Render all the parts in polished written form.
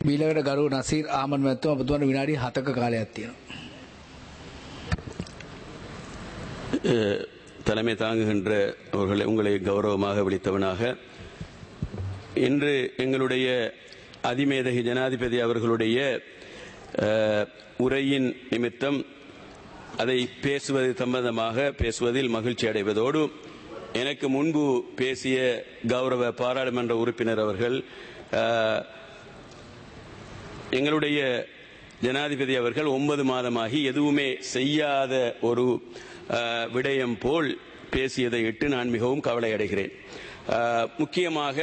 ඊළඟට ගරු නසීර් ආමන් මහත්මයා ඔබතුමාට විනාඩි 7ක කාලයක් තියෙනවා. தலைமை தாங்குகின்ற அவர்களை உங்களை கௌரவமாக விழித்தவனாக இன்று எங்களுடைய அதிமேதகி ஜனாதிபதி அவர்களுடைய உரையின் நிமித்தம் அதை பேசுவது சம்பந்தமாக பேசுவதில் மகிழ்ச்சி அடைவதோடு எனக்கு முன்பு பேசிய கௌரவ பாராளுமன்ற உறுப்பினர் அவர்கள் எங்களுடைய ஜனாதிபதி அவர்கள் 9 மாதமாகி எதுவுமே செய்யாத ஒரு விடயம் போல் பேசியதை இட்டு நான் மிகவும் கவலை அடைகிறேன். முக்கியமாக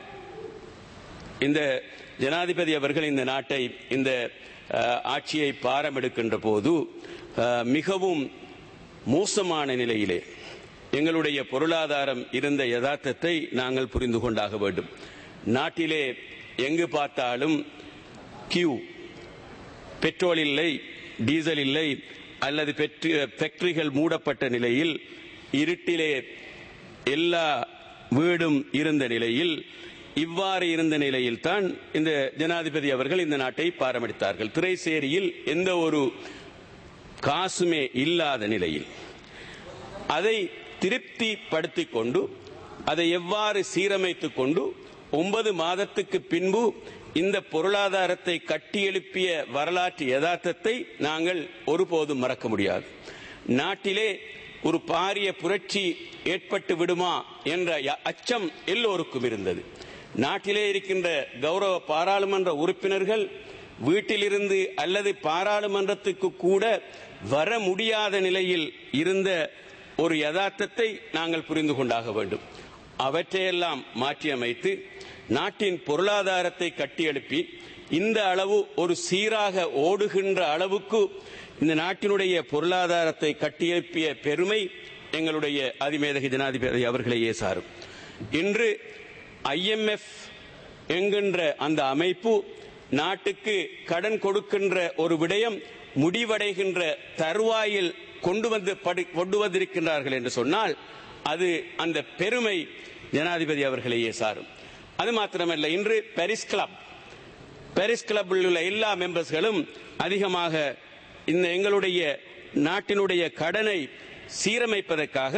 இந்த ஜனாதிபதி அவர்கள் இந்த நாட்டை இந்த ஆட்சியை பாரமெடுக்கின்ற போது மிகவும் மோசமான நிலையிலே எங்களுடைய பொருளாதாரம் இருந்த யதார்த்தத்தை நாங்கள் புரிந்து கொண்டாக வேண்டும். நாட்டிலே எங்கு பார்த்தாலும் கியூ, பெட்ரோல் இல்லை, டீசல் இல்லை, அல்லது ஃபேக்டரிகள் மூடப்பட்ட நிலையில் இருட்டிலே எல்லா வீடும் இருந்த நிலையில் இவ்வாறு இருந்த நிலையில் தான் இந்த ஜனாதிபதி அவர்கள் இந்த நாட்டை பாரமெடுத்தார்கள். திரைசேரியில் எந்த ஒரு காசுமே இல்லாத நிலையில் அதை திருப்திப்படுத்திக் கொண்டு அதை எவ்வாறு சீரமைத்துக் கொண்டு 9 மாதத்துக்கு பின்பு இந்த பொருளாதாரத்தை கட்டியெழுப்பிய வரலாற்று யதார்த்தத்தை நாங்கள் ஒருபோதும் மறக்க முடியாது. நாட்டிலே ஒரு பாரிய புரட்சி ஏற்பட்டு விடுமா என்ற அச்சம் எல்லோருக்கும் இருந்தது. நாட்டிலே இருக்கின்ற கௌரவ பாராளுமன்ற உறுப்பினர்கள் வீட்டிலிருந்து அல்லது பாராளுமன்றத்துக்கு கூட வர முடியாத நிலையில் இருந்த ஒரு யதார்த்தத்தை நாங்கள் புரிந்து கொண்டாக வேண்டும். அவற்றையெல்லாம் மாற்றியமைத்து நாட்டின் பொருளாதாரத்தை கட்டியெழுப்பி இந்த அளவு ஒரு சீராக ஓடுகின்ற அளவுக்கு இந்த நாட்டினுடைய பொருளாதாரத்தை கட்டியெழுப்பிய பெருமை எங்களுடைய அதிமேதகி ஜனாதிபதி அவர்களையே சாரும். இன்று IMF என்கின்ற அந்த அமைப்பு நாட்டுக்கு கடன் கொடுக்கின்ற ஒரு விடயம் முடிவடைகின்ற தருவாயில் கொண்டு வந்திருக்கின்றார்கள் என்று சொன்னால் அது அந்த பெருமை ஜனாதிபதி அவர்களையே சாரும். அது மாத்திரமல்ல, இன்று பாரிஸ் கிளப்பில் உள்ள எல்லா மெம்பர்ஸ்களும் அதிகமாக இந்த எங்களுடைய நாட்டினுடைய கடனை சீரமைப்பதற்காக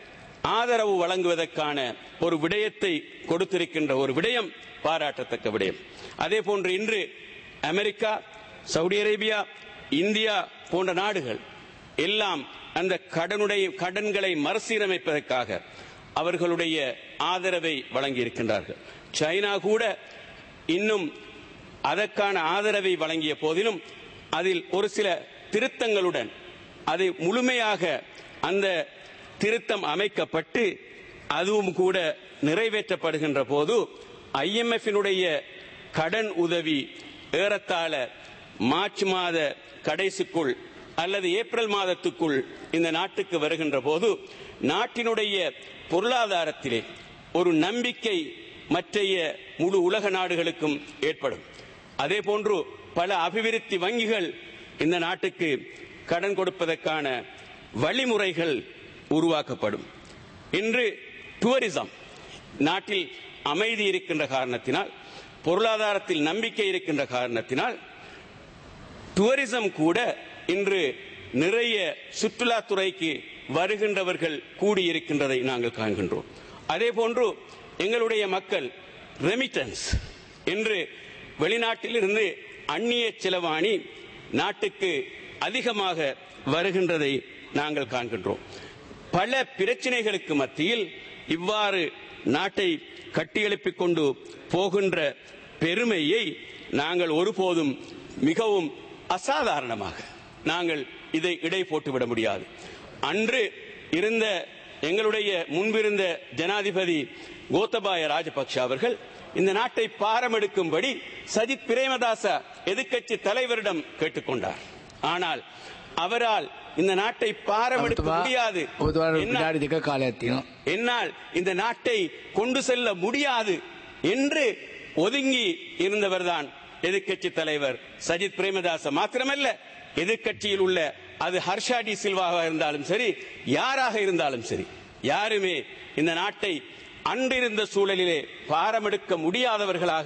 ஆதரவு வழங்குவதற்கான ஒரு விடயத்தை கொடுத்திருக்கின்ற ஒரு விடயம் பாராட்டத்தக்க விடயம். அதே போன்று இன்று அமெரிக்கா, சவுதி அரேபியா, இந்தியா போன்ற நாடுகள் எல்லாம் அந்த கடன்களை மறுசீரமைப்பதற்காக அவர்களுடைய ஆதரவை வழங்கியிருக்கின்றார்கள். சைனா கூட இன்னும் அதற்கான ஆதரவை வழங்கிய போதிலும் அதில் ஒரு சில திருத்தங்களுடன் அது முழுமையாக அந்த திருத்தம் அமைக்கப்பட்டு அதுவும் கூட நிறைவேற்றப்படுகின்ற போது IMF-இனுடைய கடன் உதவி ஏறத்தாழ மார்ச் மாத கடைசிக்குள் அல்லது ஏப்ரல் மாதத்துக்குள் இந்த நாட்டுக்கு வருகின்ற போது நாட்டினுடைய பொருளாதாரத்திலே ஒரு நம்பிக்கை மற்றைய முழு உலக நாடுகளுக்கும் ஏற்படும். அதே போன்று பல அபிவிருத்தி வங்கிகள் இந்த நாட்டுக்கு கடன் கொடுப்பதற்கான வழிமுறைகள் உருவாக்கப்படும். இன்று டூரிசம் நாட்டில் அமைதி இருக்கின்ற காரணத்தினால், பொருளாதாரத்தில் நம்பிக்கை இருக்கின்ற காரணத்தினால் டூரிசம் கூட இன்று நிறைய சுற்றுலாத்துறைக்கு வருகின்றவர்கள் கூடியிருக்கின்றதை நாங்கள் காண்கின்றோம். அதே போன்று எங்களுடைய மக்கள் ரெமிட்டன்ஸ் என்று வெளிநாட்டிலிருந்து அந்நிய செலவாணி நாட்டுக்கு அதிகமாக வருகின்றதை நாங்கள் காண்கின்றோம். பல பிரச்சனைகளுக்கு மத்தியில் இவ்வாறு நாட்டை கட்டியெழுப்பிக் கொண்டு போகின்ற பெருமையை நாங்கள் ஒருபோதும் மிகவும் அசாதாரணமாக நாங்கள் இதை இடை போட்டுவிட முடியாது. அன்று இருந்த எங்களுடைய முன்பிருந்த ஜனாதிபதி கோத்தபாய ராஜபக்ஷ அவர்கள் இந்த நாட்டை பாரமெடுக்கும்படி சஜித் பிரேமதாச எதிர்க்கட்சி தலைவரிடம் கேட்டுக்கொண்டார். ஆனால் அவரால் இந்த நாட்டை பாரமெடுக்க முடியாது, என்னால் இந்த நாட்டை கொண்டு செல்ல முடியாது என்று ஒதுங்கி இருந்தவர்தான் எதிர்க்கட்சி தலைவர் சஜித் பிரேமதாச. மாத்திரமல்ல, எதிர்க்கட்சியில் உள்ள அது ஹர்ஷா டி சில்வாவாக இருந்தாலும் சரி, யாராக இருந்தாலும் சரி, யாருமே இந்த நாட்டை அன்றிருந்த சூழலிலே பாரமெடுக்க முடியாதவர்களாக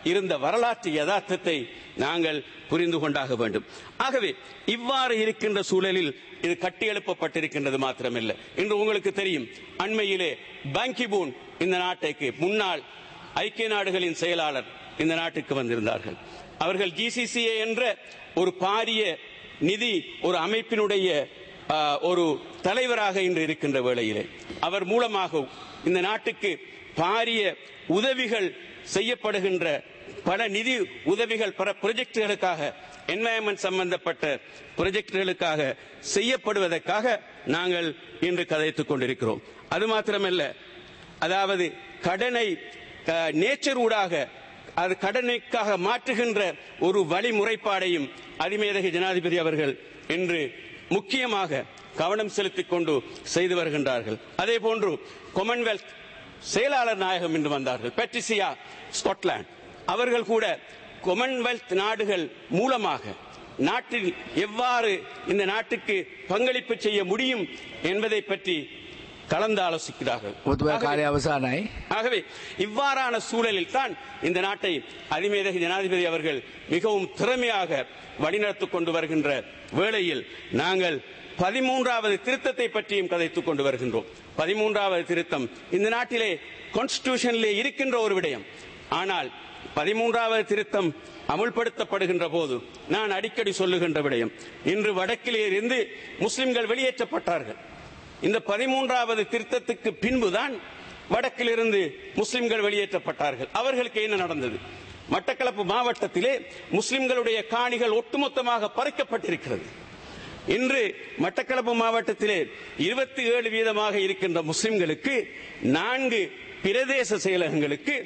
இருந்த வரலாற்று யதார்த்தத்தை நாங்கள் புரிந்து கொண்டாக வேண்டும். ஆகவே இவ்வாறு இருக்கின்ற சூழலில் இது கட்டியெழுப்பப்பட்டிருக்கின்றது மாத்திரமல்ல. இன்று உங்களுக்கு தெரியும், அண்மையிலே பான் கி மூன் இந்த நாட்டுக்கு முன்னாள் ஐக்கிய நாடுகளின் செயலாளர் இந்த நாட்டுக்கு வந்திருந்தார்கள். அவர்கள் GCCA என்ற ஒரு பாரிய நிதி ஒரு அமைப்பினுடைய ஒரு தலைவராக இன்று இருக்கின்ற வேளையிலே அவர் மூலமாக இந்த நாட்டுக்கு பாரிய உதவிகள் செய்யப்படுகின்ற பல நிதி உதவிகள் பல ப்ராஜெக்டுகளுக்காக என்வாயன்மெண்ட் சம்பந்தப்பட்ட ப்ராஜெக்டுகளுக்காக செய்யப்படுவதற்காக நாங்கள் இன்று கதைத்துக் கொண்டிருக்கிறோம். அது மாத்திரமல்ல, அதாவது கடனை நேச்சர் ஊடாக அது கடனுக்காக மாற்றுகின்ற ஒரு வழிமுறைப்பாடையும் அதிமேதகு ஜனாதிபதி அவர்கள் இன்று முக்கியமாக கவனம் செலுத்திக் கொண்டு செய்து வருகின்றார்கள். அதே போன்று காமன்வெல்த் செயலாளர் நாயகம் என்று வந்தார்கள், பெட்ரிசியா ஸ்காட்லாந்து. அவர்கள் கூட காமன்வெல்த் நாடுகள் மூலமாக நாட்டில் எவ்வாறு இந்த நாட்டுக்கு பங்களிப்பு செய்ய முடியும் என்பதை பற்றி கலந்து ஆலோசிக்கிறார்கள். ஆகவே இவ்வாறான சூழலில் தான் இந்த நாட்டை அதிமேதகு ஜனாதிபதி அவர்கள் மிகவும் திறமையாக வழிநடத்திக் கொண்டு வருகின்ற வேளையில் நாங்கள் 13வது திருத்தத்தை பற்றியும் கதைத்துக் கொண்டு வருகின்றோம். 13வது திருத்தம் இந்த நாட்டிலே கான்ஸ்டிடியூஷனிலே இருக்கின்ற ஒரு விடயம். ஆனால் 13வது திருத்தம் அமுல்படுத்தப்படுகின்ற போது நான் அடிக்கடி சொல்லுகின்ற விடயம், இன்று வடக்கிலே இருந்து முஸ்லிம்கள் வெளியேற்றப்பட்டார்கள். இந்த 13வது திருத்தத்துக்கு பின்புதான் வடக்கிலிருந்து முஸ்லிம்கள் வெளியேற்றப்பட்டார்கள். அவர்களுக்கு என்ன நடந்தது? மட்டக்களப்பு மாவட்டத்திலே முஸ்லிம்களுடைய காணிகள் ஒட்டுமொத்தமாக பறிக்கப்பட்டிருக்கிறது. இன்று மட்டக்களப்பு மாவட்டத்திலே 27% இருக்கின்ற முஸ்லிம்களுக்கு 4 பிரதேச செயலகங்களுக்கு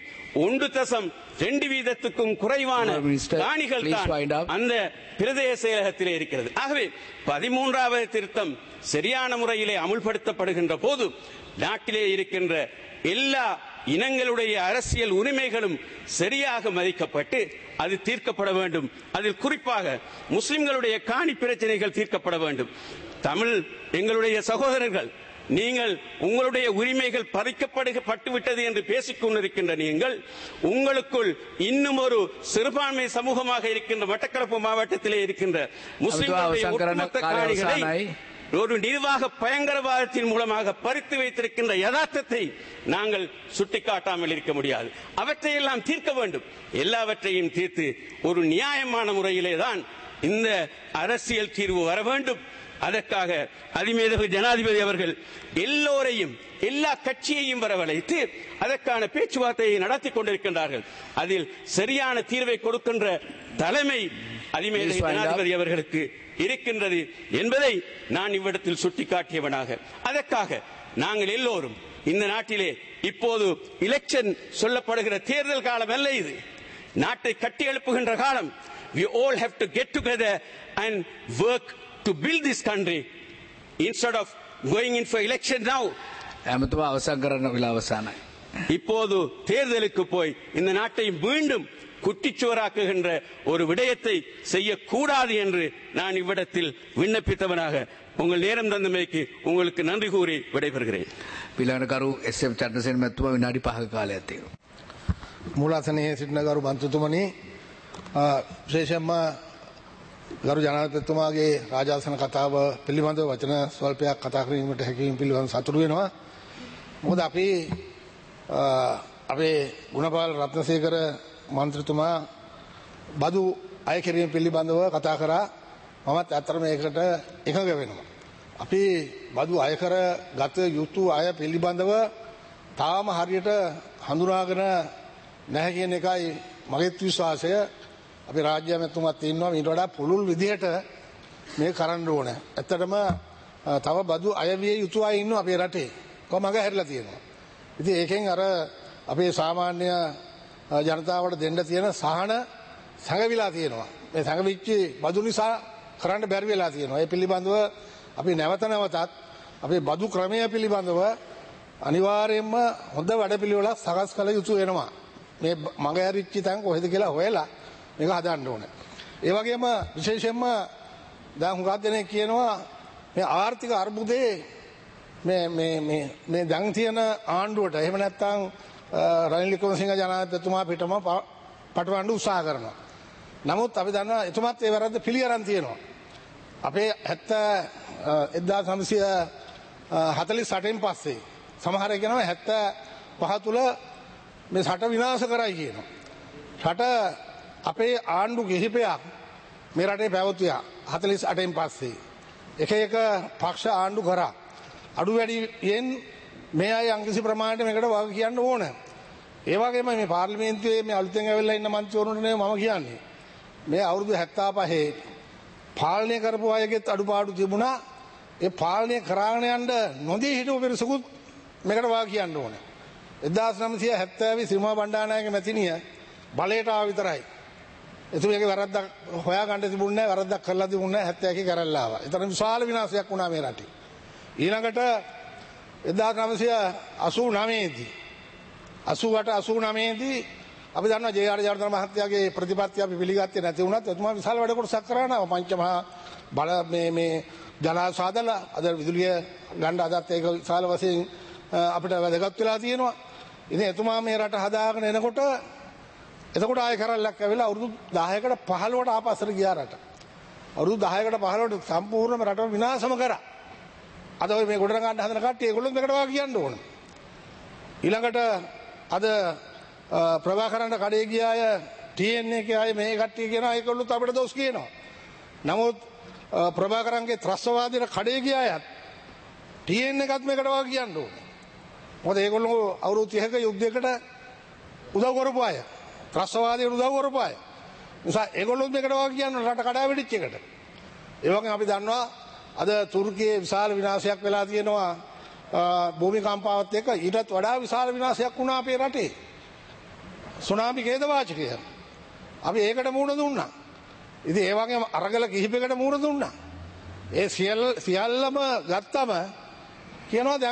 1.2% குறைவான காணிகள் தான் அந்த பிரதேச செயலகத்திலே இருக்கிறது. ஆகவே 13வது திருத்தம் சரியான முறையிலே அமுல்படுத்தப்படுகின்ற போது நாட்டிலே இருக்கின்ற எல்லா இனங்களுடைய அரசியல் உரிமைகளும் சரியாக மதிக்கப்பட்டு அது தீர்க்கப்பட வேண்டும். அதில் குறிப்பாக முஸ்லிம்களுடைய காணி பிரச்சனைகள் தீர்க்கப்பட வேண்டும். தமிழ் எங்களுடைய சகோதரர்கள், நீங்கள் உங்களுடைய உரிமைகள் பறிக்கப்பட்டு விட்டது என்று பேசிக் கொண்டிருக்கின்ற நீங்கள் உங்களுக்குள் இன்னும் ஒரு சிறுபான்மை சமூகமாக இருக்கின்ற மட்டக்களப்பு மாவட்டத்திலே இருக்கின்ற முஸ்லிம்களுடைய ஒட்டுமொத்த காணிகளை ஒரு நிர்வாக பயங்கரவாதத்தின் மூலமாக பறித்து வைத்திருக்கின்ற யதார்த்தத்தை நாங்கள் சுட்டிக்காட்டாமல் இருக்க முடியாது. அவற்றையெல்லாம் தீர்க்க வேண்டும். எல்லாவற்றையும் தீர்த்து ஒரு நியாயமான முறையிலே தான் இந்த அரசியல் தீர்வு வர வேண்டும். அதற்காக அதிமேதகு ஜனாதிபதி அவர்கள் எல்லோரையும் எல்லா கட்சியையும் வரவழைத்து அதற்கான பேச்சுவார்த்தையை நடத்தி கொண்டிருக்கின்றார்கள். அதில் சரியான தீர்வை கொடுக்கின்ற தலைமை அதிமேதகு ஜனாதிபதி அவர்களுக்கு இருக்கின்றது என்பதை நான் இவ்விடத்தில் சுட்டிக்காட்டியவனாக, அதற்காக நாங்கள் எல்லோரும் இந்த நாட்டிலே இப்போது எலெக்ஷன் சொல்லப்படுகிற தேர்தல் காலம் அல்ல, இது நாட்டை கட்டி எழுப்புகின்ற காலம். We all have to get together and work to build this country instead of going in for election now. இப்போது தேர்தலுக்கு போய் இந்த நாட்டை மீண்டும் குட்டிச்சுவராக்குகின்ற ஒரு விடயத்தை செய்யக்கூடாது என்று நான் இவ்விடத்தில் விண்ணப்பித்தவனாக உங்கள் நேரம் தந்தமைக்கு உங்களுக்கு நன்றி கூறி விடைபெறுகிறேன். மூலாසනයේ සිටින ගරු මන්ත්‍රතුමනි, විශේෂයෙන්ම ගරු ජනාධිපතිතුමාගේ රාජාසන කතාව පිළිබඳව වචන ස්වල්පයක් කතා කිරීමට හැකියීම පිළිබඳව සතුටු වෙනවා. මොකද අපි අපේ ගුණපාල රත්නසේකර මන්ත්‍රතුමා බදු අය කිරීම පිළිබඳව කතා කරා. මමත් ඇත්තටම ඒකට එකඟ වෙනවා. අපි බදු අය කර ගත යුතු අය පිළිබඳව තාම හරියට හඳුනාගෙන නැහැ කියන එකයි මගේ විශ්වාසය. අපි රාජ්‍ය ඇමතුමත් ඉන්නවා ඊට වඩා පුළුල් විදිහට මේ කරන්න ඕනේ. ඇත්තටම තව බදු අය විය යුතු අය ඉන්නවා අපේ රටේ. කොහොමද හැරිලා තියෙනවා. ඉතින් ඒකෙන් අර අපේ සාමාන්‍ය ජනතාවට දෙන්න තියෙන සහන සැඟවිලා තියෙනවා. මේ සැඟවිච්ච බදු නිසා කරන්න බැරි වෙලා තියෙනවා. ඒ පිළිබඳව අපි නැවත නැවතත් අපේ බදු ක්‍රමය පිළිබඳව අනිවාර්යයෙන්ම හොඳ වැඩපිළිවෙලක් සකස් කළ යුතු වෙනවා. මේ මග ඇරිච්ච තැන් කොහෙද කියලා හොයලා මේක හදන්න ඕනේ. ඒ වගේම විශේෂයෙන්ම දැන් හුඟක් දෙනෙක් කියනවා මේ ආර්ථික අර්බුදේ මේ දැන් තියෙන ආණ්ඩුවට එහෙම නැත්නම් රනිල් වික්‍රමසිංහ ජනාධිපතිතුමා පිටම පටවන්න උත්සාහ කරනවා. නමුත් අපි දන්නවා එතුමත් ඒ වැරද්ද පිළිගන්න තියෙනවා. අපේ 1948න් පස්සේ සමහර අය කියනවා 75 තුල මේ රට විනාශ කරයි කියනවා. රට අපේ ආණ්ඩු කිහිපයක් මේ රටේ පැවතුවා 48න් පස්සේ. එක එක පක්ෂ ආණ්ඩු කරා. අඩු වැඩියෙන් මේ අය යම්කිසි ප්‍රමාණයට මේකට වග කියන්න ඕන. ඒ වගේම මේ පාර්ලිමේන්තුවේ මේ අලුතෙන් ඇවිල්ලා ඉන්න මන්ත්‍රීවරුන්ට නෙවෙයි මම කියන්නේ. මේ අවුරුදු 75 පාලනය කරපු අයගෙත් අඩුපාඩු තිබුණා. ඒ පාලනය කරාගෙන යන්න නොදී හිටපු පිරිසකුත් මේකට වග කියන්න ඕන. 1970 සිරිමා බණ්ඩාරනායක මැතිණිය බලයට ආව විතරයි. එතුමියගේ වැරද්දක් හොයාගන්න තිබුණේ නැහැ, වැරද්දක් කරලා තිබුණේ නැහැ. 71 කරලා ආවා. ඒතරම් විශාල විනාශයක් වුණා මේ රටේ. ඊළඟට 1989 දී 88 89 දී අපි දන්නවා ජේ.ආර්. ජයවර්ධන මහත්තයාගේ ප්‍රතිපත්තිය අපි පිළිගත්තේ නැති වුණත් එතුමා විශාල වැඩ කොටසක් කරා නා පංචමහා බල මේ ජනසාදලා අද විදුලිය ගන්න අදත් ඒක විශාල වශයෙන් අපිට වැදගත් වෙලා තියෙනවා. ඉතින් එතුමා මේ රට හදාගෙන එනකොට එතකොට ආයෙ කරල්ලක් ඇවිල්ලා අවුරුදු 10කට 15කට ආපස්සට ගියා රට. අවුරුදු 10කට 15කට සම්පූර්ණයෙන්ම රටම විනාශම කරා. අද ඔය මේ ගොඩ ගන්න හදන කට්ටිය ඒගොල්ලෝ මේකට වා කියන්න ඕන. ඊළඟට අද ප්‍රභාකරන්ට කඩේ ගිය අය TN එකේ අය මේ කට්ටිය කියනවා ඒගොල්ලොත් අපිට දොස් කියනවා. නමුත් ප්‍රභාකරන්ගේ ත්‍රස්තවාදීන කඩේ ගිය අයත් TN එකත් මේකට වා කියන්න ඕන. මොකද ඒගොල්ලෝ අවුරුදු 30ක යුද්ධයකට උදව් කරපු අය. ත්‍රස්තවාදීන් උදව් කරපු අය. නිසා ඒගොල්ලොත් මේකට වා කියන්න රට කඩා වැටිච්ච එකට. ඒ වගේම අපි දන්නවා අද තුර්කියේ විශාල විනාශයක් වෙලා තියෙනවා භූමිකම්පාවත් එක්ක. ඊටත් වඩා විශාල විනාශයක් වුණා අපේ රටේ. සුනාමි ඛේදවාචකය. අපි ඒකට මුහුණ දුන්නා. ඉතින් ඒ වගේම අරගල කිහිපයකට මුහුණ දුන්නා. ඒ සියල්ලම ගත්තම කියනවා දැන්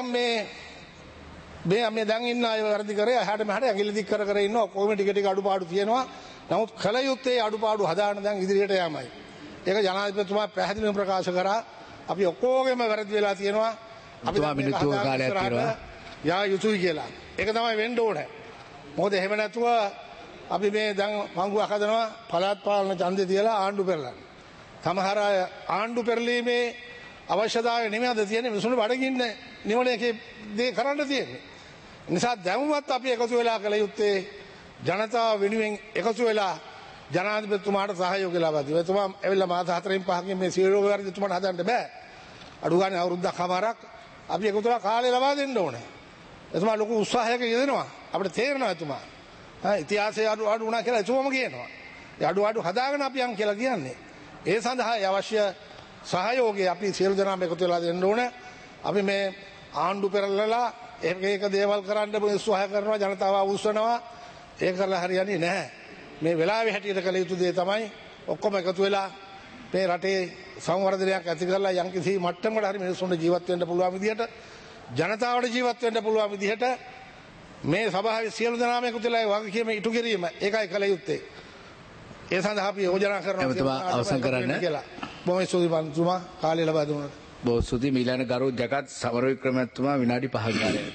මේ දැන් ඉන්න අය වැරදි කරේ එහාට මෙහාට ඇඟිලි දික් කර කර ඉන්නවා. කොහොම ටික ටික අඩුපාඩු තියෙනවා. නමුත් කල යුත්තේ අඩුපාඩු හදාන්න දැන් ඉදිරියට යෑමයි. ඒක ජනාධිපතිතුමා පැහැදිලිව ප්‍රකාශ කරා. අපි ඔක්කොගෙම වැරදි වෙලා තියෙනවා. අපි මිනිත්තු කාලයක් තියෙනවා. යා යුතුයි කියලා. ඒක තමයි වෙන්න ඕනේ. මොකද එහෙම නැතුව අපි මේ දැන් මංගුවක් හදනවා පළාත් පාලන ඡන්දය තියලා ආණ්ඩු පෙරලන්න. සමහර අය ආණ්ඩු පෙරලීමේ අවශ්‍යතාවය නෙමෙයිද තියෙන්නේ මිනිසුන්ට බඩගින්න නිවන එකේ දේ කරන්න තියෙන්නේ. නිසා දැනුවත් අපි එකතු වෙලා කළ යුත්තේ ජනතාව වෙනුවෙන් එකතු වෙලා ජනාධිපතිතුමාට සහයෝගය ලබා දෙන්න. එතුමා ඇවිල්ලා මාස 4න් 5කින් මේ සියලු වැරදි එතුමාට හදන්න බෑ. අඩු ගානේ අවුරුද්දක්මාරක් අපි එකතු වෙලා කාලය ලබා දෙන්න ඕනේ. එතුමා ලොකු උත්සාහයක යෙදෙනවා. අපිට තේරෙනවා එතුමා. ඉතිහාසයේ අඩු වුණා කියලා එතුමාම කියනවා. ඒ අඩු හදාගෙන අපි යන් කියලා කියන්නේ. ඒ සඳහා අවශ්‍ය සහයෝගය අපි සියලු දෙනාම එකතු වෙලා දෙන්න ඕනේ. අපි මේ ආණ්ඩු පෙරලලා ඒක දේවල් කරන්න උත්සාහ කරනවා ජනතාව අවුස්සනවා. ඒක කරලා හරියන්නේ නැහැ. මේ වෙලාවේ හැටියට කළ යුතු දේ තමයි ඔක්කොම එකතු වෙලා මේ රටේ සංවර්ධනයක් ඇති කරලා යම්කිසි මට්ටමකට හරි මිනිස්සුන්ට ජීවත් වෙන්න පුළුවන් විදිහට ජනතාවට ජීවත් වෙන්න පුළුවන් විදිහට මේ සභාවේ සියලු දෙනාම එකතු වෙලා වගකීම ඉටු කිරීම ඒකයි කළ යුත්තේ. ඒ සඳහා අපි යෝජනා කරනවා අවසන් කරන්න කියලා. බොහොම ස්තුතියි පන්තුමා කාලය ලබා දුන්නාට. බොහොම ස්තුතියි මීලන ගරු ජගත් සමරවික්‍රමතුමා විනාඩි 5ක් කාලයක්.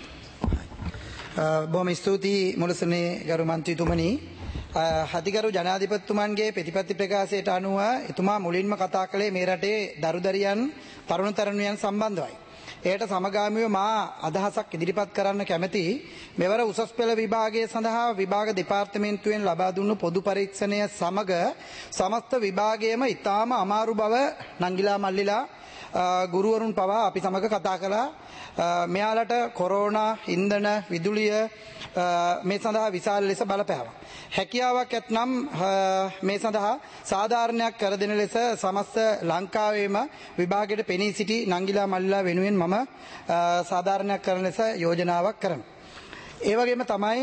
බොහොම ස්තුතියි මුලසනේ ගරු මන්ත්‍රීතුමනි. හදිගරු ජනාධිපතිතුමන්ගේ ප්‍රතිපත්ති ප්‍රකාශයට අනුව එතුමා මුලින්ම කතා කළේ මේ රටේ දරුදරියන් තරුණ තරුණියන් සම්බන්ධවයි. එයට සමගාමීව මා අදහසක් ඉදිරිපත් කරන්න කැමැති. මෙවර උසස් පෙළ විභාගය සඳහා විභාග දෙපාර්තමේන්තුවෙන් ලබා දුන්නු පොදු පරීක්ෂණය සමග සමස්ත විභාගයේම ඉතාම අමාරු බව නංගිලා මල්ලිලා ගුරුවරුන් පවා අපි සමග කතා කළා. මෙයාලට කොරෝනා ඉන්ධන විදුලිය මේ සඳහා විශාල ලෙස බලපෑවා. හැකියාවක් ඇතනම් මේ සඳහා සාධාරණයක් කර දෙන ලෙස සමස්ත ලංකාවේම විභාගයට පෙනී සිටි නංගිලා මල්ලිලා වෙනුවෙන් මම සාධාරණයක් කරන ලෙස යෝජනාවක් කරනවා. ඒ වගේම තමයි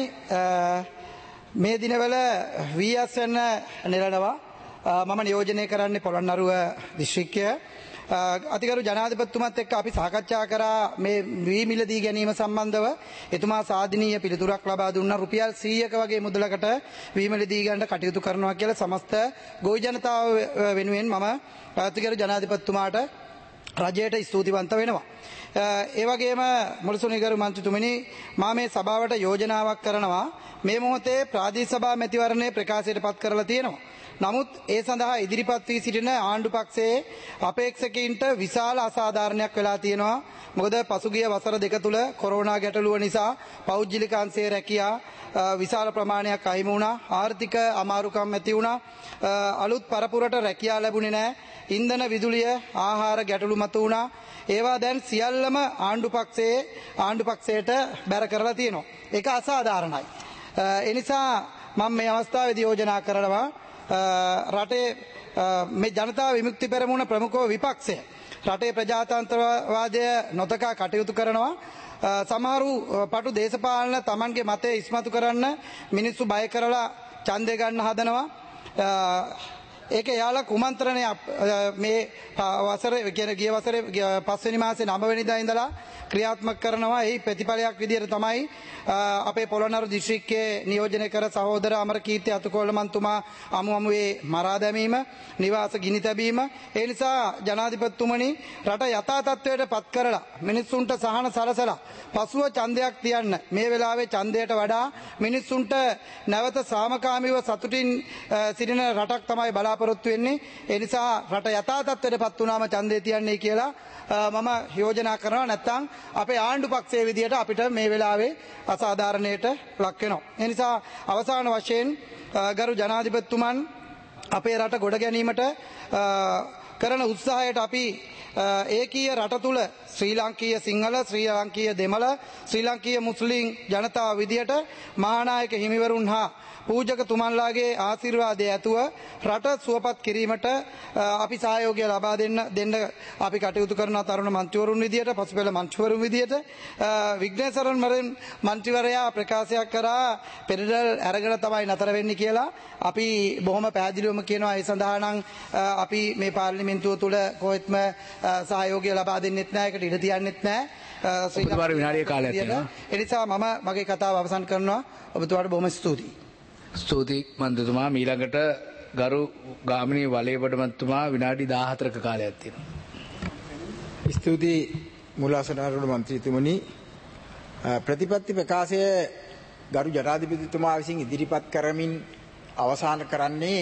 මේ දිනවල වීඇස් නිරනවා මම නියෝජනය කරන්නේ පොළොන්නරුව දිස්ත්‍රික්කය. අතිගරු ජනාධිපතිතුමත් එක්ක අපි සාකච්ඡා කරා මේ වී මිලදී ගැනීම සම්බන්ධව. එතුමා සාධනීය පිළිතුරක් ලබා දුන්නා. රුපියල් 100ක වගේ මුදලකට වී මිලදී ගන්න කටයුතු කරනවා කියලා සමස්ත ගොවි ජනතාව වෙනුවෙන් මම අතිගරු ජනාධිපතිතුමාට රජයට ස්තුතිවන්ත වෙනවා. ඒ වගේම මුල්සුනිගරු මන්ත්‍රීතුමනි මා මේ සභාවට යෝජනාවක් කරනවා මේ මොහොතේ ප්‍රාදේශ සභා මැතිවරණය ප්‍රකාශයට පත් කරලා තියෙනවා. නමුත් ඒ සඳහා ඉදිරිපත් වී සිටින ආණ්ඩු පක්ෂයේ අපේක්ෂකයින්ට විශාල අසාධාරණයක් වෙලා තියෙනවා. මොකද පසුගිය වසර දෙක තුල කොරෝනා ගැටලුව නිසා පෞද්ගලික අංශයේ රැකියා විශාල ප්‍රමාණයක් අහිමි වුණා. ආර්ථික අමාරුකම් ඇති වුණා. අලුත් පරපුරට රැකියා ලැබුණේ නැහැ. ඉන්ධන විදුලිය ආහාර ගැටලු මතු වුණා. ඒවා දැන් සියල්ලම ආණ්ඩු පක්ෂයට බැර කරලා තියෙනවා. ඒක අසාධාරණයි. ඒ නිසා මම මේ අවස්ථාවේදී යෝජනා කරනවා රටේ මේ ජනතා විමුක්ති පෙරමුණ ප්‍රමුඛ විපක්ෂය රටේ ප්‍රජාතන්ත්‍රවාදය නොතකා කටයුතු කරනවා. සමහරු පටු දේශපාලන තමන්ගේ මතය ඉස්මතු කරන්න මිනිස්සු බය කරලා ඡන්දය ගන්න හදනවා. ඒක යාලා කුමන්ත්‍රණය මේ වසරේ කියන ගිය වසරේ 5 වෙනි මාසේ 9 වෙනිදා ඉඳලා ක්‍රියාත්මක කරනවා. එහි ප්‍රතිඵලයක් විදිහට තමයි අපේ පොළොන්නරු දිස්ත්‍රික්කයේ නියෝජනය කර සහෝදර අමරකීර්ති අතුකොළ මන්තුමා අමුවේ මරා දැමීම, නිවාස ගිනි තැබීම. ඒ නිසා ජනාධිපතිතුමනි රට යථා තත්ත්වයට පත් කරලා මිනිස්සුන්ට සහන සලසලා පසුව ඡන්දයක් තියන්න මේ වෙලාවේ ඡන්දයට වඩා මිනිස්සුන්ට නැවත සාමකාමීව සතුටින් සිටින රටක් තමයි බලාපොරොත්තු වෙන්නේ. ඒ නිසා රට යථා තත්ත්වයට පත් වුණාම ඡන්දය තියන්නේ කියලා මම යෝජනා කරනවා. නැත්නම් අපේ ආණ්ඩු පක්ෂයේ විදියට අපිට මේ වෙලාවේ අසාධාරණයට ලක් වෙනවා. ඒ නිසා අවසාන වශයෙන් ගරු ජනාධිපතිතුමන් අපේ රට ගොඩ ගැනීමට කරන උත්සාහයට අපි ඒකීය රට තුල ශ්‍රී ලාංකීය සිංහල, ශ්‍රී ලාංකීය දෙමළ, ශ්‍රී ලාංකීය මුස්ලිම් ජනතාව විදියට මහානායක හිමිවරුන් හා පූජකතුමන්ලාගේ ආශිර්වාදය ඇතුව රට සුවපත් කිරීමට අපි සහයෝගය ලබා දෙන්න අපි කටයුතු කරන තරුණ මන්ත්‍රීවරුන් විදියට, පසුපෙළ මන්ත්‍රීවරුන් විදියට විග්නේසරන් මන්ත්‍රීවරයා ප්‍රකාශයක් කරා පෙරදල් අරගෙන තමයි නතර වෙන්නේ කියලා. අපි බොහොම පැහැදිලිවම කියනවා ඒ සඳහා නම් අපි මේ පාර්ලිමේන්තුව තුල කොහෙත්ම සහයෝගය ලබා දෙන්නෙත් නැහැ, ඒකට ඉඩ තියන්නෙත් නැහැ. ඔබතුමාට විනාඩිය කාලයක් තියෙනවා. ඒ නිසා මම මගේ කතාව අවසන් කරනවා. ඔබතුමාට බොහොම ස්තුතියි. ස්තුතියි මන්ත්‍රීතුමා. ඊළඟට ගරු ගාමිණී වලේබඩ මන්ත්‍රීතුමා විනාඩි 14ක කාලයක් තියෙනවා. ස්තුතියි මුලාසනාරුණ මන්ත්‍රීතුමනි. ප්‍රතිපත්ති ප්‍රකාශය ගරු ජනාධිපතිතුමා විසින් ඉදිරිපත් කරමින් අවසන් කරන්නේ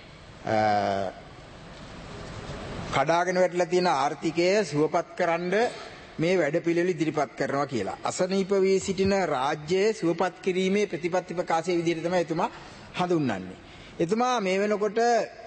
කඩාගෙන වැටලා තියෙන ආර්ථිකය සුවපත් කරන්න මේ වැඩපිළිවෙල ඉදිරිපත් කරනවා කියලා. අසනීප වී සිටින රාජ්‍යය සුවපත් කිරීමේ ප්‍රතිපත්ති ප්‍රකාශයේ විදිහට තමයි එතුමා හඳුන්වන්නේ. එතුමා මේ වෙනකොට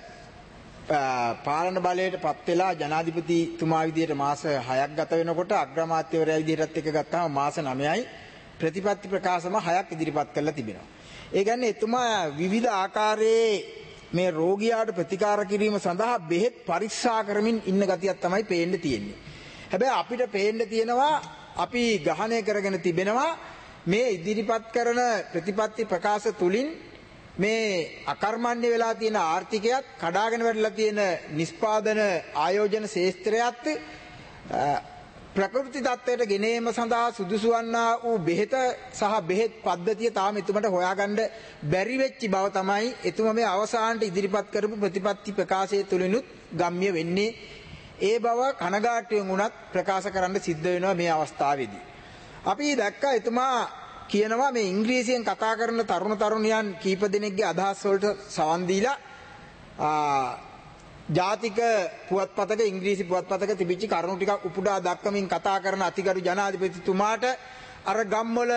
පාලන බලයට පත් වෙලා ජනාධිපතිතුමා විදිහට මාස 6ක් ගත වෙනකොට අග්‍රාමාත්‍යවරයා විදිහටත් එක ගත්තාම මාස 9යි ප්‍රතිපත්ති ප්‍රකාශම 6ක් ඉදිරිපත් කරලා තිබෙනවා. ඒ කියන්නේ එතුමා විවිධ ආකාරයේ මේ රෝගියාට ප්‍රතිකාර කිරීම සඳහා බෙහෙත් පරීක්ෂා කරමින් ඉන්න ගතියක් තමයි පේන්න තියෙන්නේ. හැබැයි අපිට පේන්න තියෙනවා අපි ග්‍රහණය කරගෙන තිබෙනවා මේ ඉදිරිපත් කරන ප්‍රතිපත්ති ප්‍රකාශ තුලින් මේ අකර්මණ්‍ය වෙලා තියෙන ආර්ථිකයත් කඩාගෙන වැටලා තියෙන නිෂ්පාදන ආයෝජන ශේෂ්ත්‍රයත් ප්‍රකෘති தත්ත්වයට ගෙනීම සඳහා සුදුසු වන්නා වූ බෙහෙත සහ බෙහෙත් පද්ධතිය තාම එතුමට හොයාගන්න බැරි වෙච්ච බව තමයි එතුමා මේ අවසානට ඉදිරිපත් කරපු ප්‍රතිපත්ති ප්‍රකාශය තුලිනුත් ගම්ම්‍ය වෙන්නේ. ඒ බව කනගාටුවෙන් වුණත් ප්‍රකාශ කරන්න සිද්ධ වෙනවා මේ අවස්ථාවේදී. අපි දැක්කා එතුමා කියනවා මේ ඉංග්‍රීසියෙන් කතා කරන තරුණ තරුණියන් කීප දෙනෙක්ගේ අදහස් වලට සවන් දීලා ජාතික පුවත්පතක ඉංග්‍රීසි පුවත්පතක තිබිච්ච කරුණු ටිකක් උපුටා දක්වමින් කතා කරන අතිගරු ජනාධිපතිතුමාට අර ගම්වල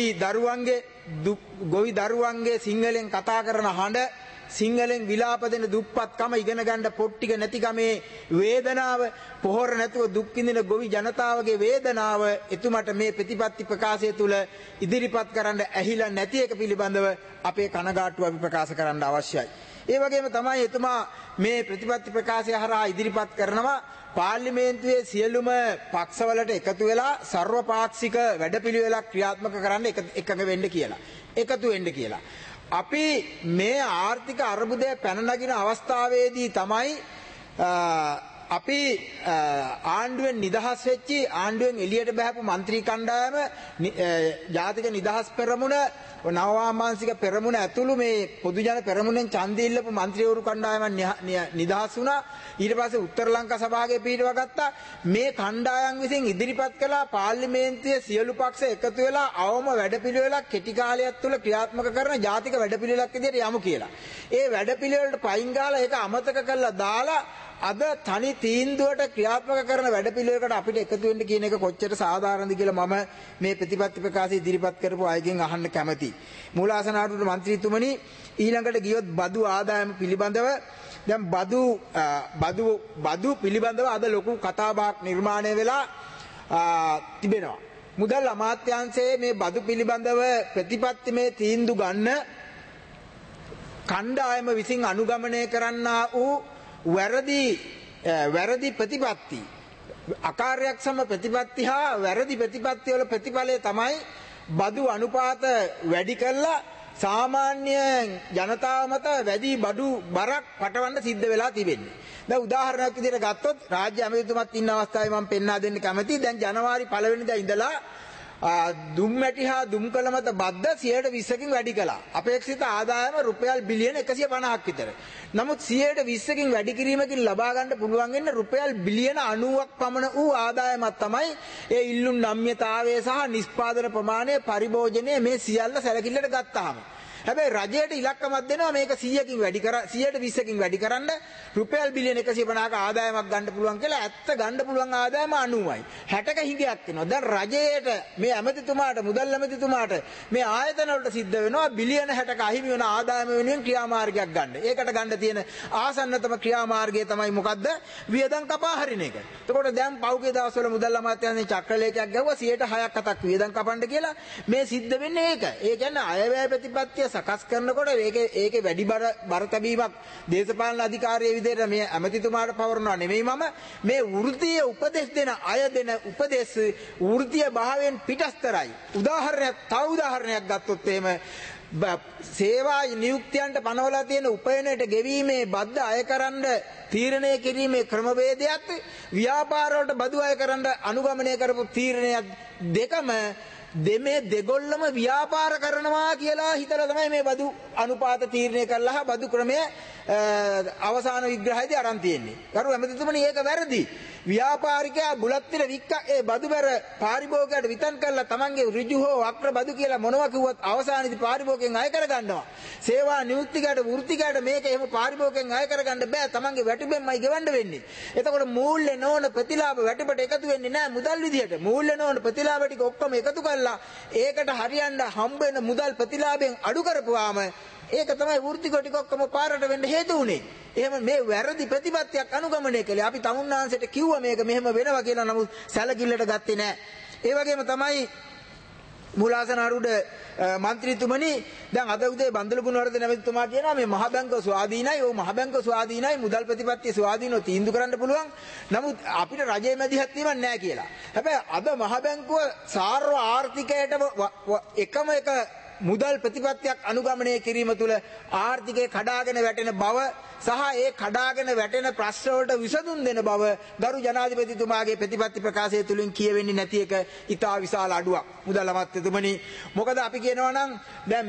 ගොවි දරුවන්ගේ සිංහලෙන් කතා කරන හඬ, සිංහලෙන් විලාප දෙන දුප්පත්කම, ඉගෙන ගන්න පොත් ටික නැතිකමේ වේදනාව, පොහොර නැතුව දුක් විඳින ගොවි ජනතාවගේ වේදනාව එතුමට මේ ප්‍රතිපත්ති ප්‍රකාශය තුල ඉදිරිපත් කරන්න ඇහිලා නැති එක පිළිබඳව අපේ කනගාටුව අපි ප්‍රකාශ කරන්න අවශ්‍යයි. ඒ වගේම තමයි එතුමා මේ ප්‍රතිපත්ති ප්‍රකාශය හරහා ඉදිරිපත් කරනවා පාර්ලිමේන්තුවේ සියලුම පක්ෂවලට එකතු වෙලා සර්වපාක්ෂික වැඩපිළිවෙලක් ක්‍රියාත්මක කරන්න එකඟ වෙන්න කියලා. එකතු වෙන්න කියලා. අපි මේ ආර්ථික අර්බුදය පැන නගින අවස්ථාවේදී තමයි අපි ආණ්ඩුවෙන් නිදහස් වෙච්චි ආණ්ඩුවෙන් එළියට බහපු മന്ത്രി කණ්ඩායම ජාතික නිදහස් පෙරමුණ නවවාමාංශික පෙරමුණ ඇතුළු මේ පොදු ජන පෙරමුණෙන් ඡන්දය ඉල්ලපු മന്ത്രിවරු කණ්ඩායම නිදහස් වුණා. ඊට පස්සේ උත්තර ලංකා සභාවේ පිටව ගත්තා. මේ කණ්ඩායම් විසින් ඉදිරිපත් කළා පාර්ලිමේන්තුවේ සියලු පක්ෂ එකතු වෙලා අවම වැඩපිළිවෙලක් කෙටි කාලයක් තුළ ක්‍රියාත්මක කරන ජාතික වැඩපිළිවෙලක් විදිහට යමු කියලා. ඒ වැඩපිළිවෙලට පයින් ගාලා ඒක අමතක කරලා දාලා අද තනි තීන්දුවට ක්‍රියාත්මක කරන වැඩපිළිවෙලකට අපිට එකතු වෙන්න කියන එක කොච්චර සාධාරණද කියලා මම මේ ප්‍රතිපත්ති ප්‍රකාශය ඉදිරිපත් කරපු අයගෙන් අහන්න කැමතියි. මූලාසන ආණ්ඩුවේ മന്ത്രിතුමනි ඊළඟට ගියොත් බදු ආදායම පිළිබඳව දැන් බදු පිළිබඳව අද ලොකු කතාබහක් නිර්මාණය වෙලා තිබෙනවා. මුදල් අමාත්‍යාංශයේ මේ බදු පිළිබඳව ප්‍රතිපත්තිමේ තීන්දුව ගන්න කණ්ඩායම විසින් අනුගමනය කරන්නා වූ වැරදි ප්‍රතිපත්ති අකාර්යක්ෂම ප්‍රතිපත්ති හා වැරදි ප්‍රතිපත්ති වල ප්‍රතිඵලය තමයි බදු අනුපාත වැඩි කළා සාමාන්‍ය ජනතාව මත වැඩි බඩු බරක් පටවන්න සිද්ධ වෙලා තිබෙන්නේ. දැන් උදාහරණයක් විදිහට ගත්තොත් රාජ්‍ය ඇමතිතුමත් ඉන්න අවස්ථාවේ මම පෙන්වා දෙන්න කැමතියි. දැන් ජනවාරි 1 වෙනිදා ඉඳලා දුම්මැටි හා දුම්කල මත බද්ද 120කින් වැඩි කළා. අපේක්ෂිත ආදායම රුපියල් බිලියන 150ක් විතර. නමුත් 120කින් වැඩි කිරීමකින් ලබා ගන්න පුළුවන් වෙන්නේ රුපියල් බිලියන 90ක් පමණ වූ ආදායමක් තමයි ඒ ඉල්ලුම් නම්‍යතාවය සහ නිෂ්පාදන ප්‍රමාණය පරිභෝජනය මේ සියල්ල සැලකිල්ලට ගත්තාම. හැබැයි රජයට ඉලක්කමක් දෙනවා මේක 100කින් වැඩි කර 120කින් වැඩි කරන්න රුපියල් බිලියන 150ක ආදායමක් ගන්න පුළුවන් කියලා ඇත්ත ගන්න පුළුවන් ආදායම 90යි 60ක හිඟයක් වෙනවා. දැන් රජයට මේ ඇමතිතුමාට මුදල් ඇමතිතුමාට මේ ආයතන වලට සිද්ධ වෙනවා බිලියන 60ක අහිමි වෙන ආදායම වෙනුවෙන් ක්‍රියාමාර්ගයක් ගන්න. ඒකට ගන්න තියෙන ආසන්නතම ක්‍රියාමාර්ගය තමයි මොකද්ද? වියදම් කපා හරින එක. එතකොට දැන් පෞගේ දවස්වල මුදල් අමාත්‍යාංශයෙන් චක්‍රලේඛයක් ගැහුවා 106ක් 7ක් වියදම් කපන්න කියලා. මේ සිද්ධ වෙන්නේ ඒක. ඒ කියන්නේ අයවැය ප්‍රතිපත්තිය සකස් කරනකොට ඒකේ වැඩි බර තැබීමක් දේශපාලන අධිකාරියේ විදිහට මේ ඇමතිතුමාට පවරනවා නෙමෙයි මම මේ වෘත්තීය උපදෙස් දෙන අය දෙන උපදෙස් වෘත්තීය භාවයෙන් පිටස්තරයි. උදාහරණයක් ගත්තොත් එහෙම සේවා නියුක්තියන්ට පනවලා තියෙන උපයනයට ගෙවීමේ බද්ද අයකරන්න තීරණය කිරීමේ ක්‍රමවේදයත් ව්‍යාපාර වලට බදු අයකරන්න අනුගමනය කරපු තීරණයක් දෙකම දෙමේ දෙගොල්ලම ව්‍යාපාර කරනවා කියලා හිතලා තමයි මේ බදු අනුපාත තීරණය කළා බදු ක්‍රමය අවසාන විග්‍රහයේදී අරන් තියෙන්නේ. කරු ඇමතිතුමනි ඒක වැරදි. ව්‍යාපාරිකයා බුලත් වික්ක ඒ බදු බර පාරිභෝගිකයට විතන් කරලා තමන්ගේ ඍජු හෝ වක්‍ර බදු කියලා මොනවා කිව්වත් අවසානයේදී පාරිභෝගිකෙන් අය කර ගන්නවා. සේවා නියුක්තිකයට වෘත්තිකයට මේක එහෙම පාරිභෝගිකෙන් අය කර ගන්න බෑ. තමන්ගේ වැටුපෙන්මයි ගෙවන්න වෙන්නේ. එතකොට මූල්‍ය නොවන ප්‍රතිලාභ වැටුපට එකතු වෙන්නේ නෑ මුදල් විදියට. මූල්‍ය නොවන ප්‍රතිලාභ ටික ඔක්කොම එකතු කරලා ඒකට හරියන්න හම්බ වෙන මුදල් ප්‍රතිලාභයෙන් අඩු කරපුවාම ඒක තමයි වෘත්තික ටික ඔක්කොම පාරට වෙන්න හේතු උනේ. එහෙම මේ වැරදි ප්‍රතිපත්තියක් අනුගමනය කළේ. අපි තමුන්නාන්සේට කිව්වා මේක මෙහෙම වෙනවා කියලා. නමුත් සැලකිල්ලට ගත්තේ නැහැ. ඒ වගේම තමයි මූලාසන ආරූඪ മന്ത്രിතුමනි දැන් අද උදේ බන්දුල ගුණවර්ධන ඇමතිතුමා කියනවා මේ මහ බැංකුව ස්වාධීනයි. ඔව් මහ බැංකුව ස්වාධීනයි. මුදල් ප්‍රතිපත්තිය ස්වාධීනව තීන්දුව කරන්න පුළුවන්. නමුත් අපිට රජයේ මැදිහත් වීමක් නැහැ කියලා. හැබැයි අද මහ බැංකුව සාර්ව ආර්ථිකයට එකම එක මුදල් ප්‍රතිපත්තියක් අනුගමනය කිරීම තුළ ආර්ථිකය කඩාගෙන වැටෙන බව සහ ඒ කඩාගෙන වැටෙන ප්‍රශ්න වලට විසඳුම් දෙන බව ගරු ජනාධිපතිතුමාගේ ප්‍රතිපත්ති ප්‍රකාශය තුලින් කියවෙන්නේ නැති එක ඉතා විශාල අඩුවක්. මුදල් අමාත්‍යතුමනි මොකද අපි කියනවා නම් දැන්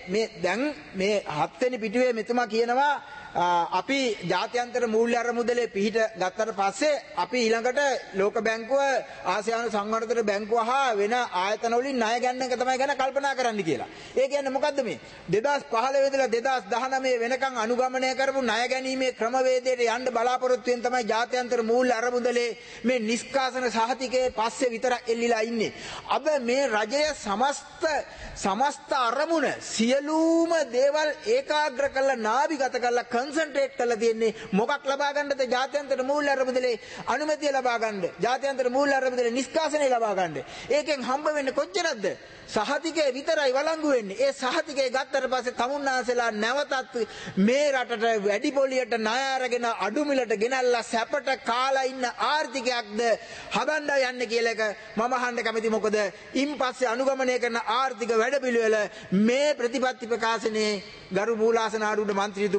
මේ 7 වෙනි පිටුවේ මෙතුමා කියනවා අපි ජාත්‍යන්තර මූල්‍ය අරමුදලේ පිහිට ගත්තට පස්සේ අපි ඊළඟට ලෝක බැංකුව ආසියානු සංවර්ධන බැංකුව හා වෙන ආයතන වලින් ණය ගන්න එක තමයි ගැන කල්පනා කරන්න කියලා. ඒ කියන්නේ මොකද්ද මේ 2015 ඉඳලා 2019 වෙනකන් අනුගමනය කරපු ණය ගැනීමේ ක්‍රමවේදයට යන්න බලාපොරොත්තු වෙන තමයි ජාත්‍යන්තර මූල්‍ය අරමුදලේ මේ නිෂ්කාසන සහතිකයේ පස්සේ විතරක් එල්ලිලා ඉන්නේ. අද මේ රජය සමස්ත අරමුණ සියලුම දේවල් ඒකාග්‍ර කරලා නාභිගත කරලා කන්සන්ට්‍රේට් කරලා තියෙන්නේ මොකක් ලබා ගන්නද? ජාත්‍යන්තර මූල්‍ය අරමුදලේ අනුමැතිය ලබා ගන්න. ජාත්‍යන්තර මූල්‍ය අරමුදලේ නිෂ්කාසනය ලබා ගන්න. ඒකෙන් හම්බ වෙන්නේ කොච්චරද? සහතිකේ විතරයි වළංගු වෙන්නේ. ඒ සහතිකේ ගත්තට පස්සේ තමුන්නාසලා නැවතත් මේ රටට වැඩි පොලියට ණය අරගෙන අඩු මිලට ගෙනල්ලා සැපට කාලා ඉන්න ආර්ථිකයක්ද හදන්න යන්නේ කියලා එක මම අහන්න කැමති. මොකද ඉන්පස්සේ අනුගමනය කරන ආර්ථික වැඩපිළිවෙල මේ ප්‍රතිපත්ති ප්‍රකාශනයේ ගරු මූලාසන ආරූඪ මන්ත්‍රීතුමනි ඉදිරිපත්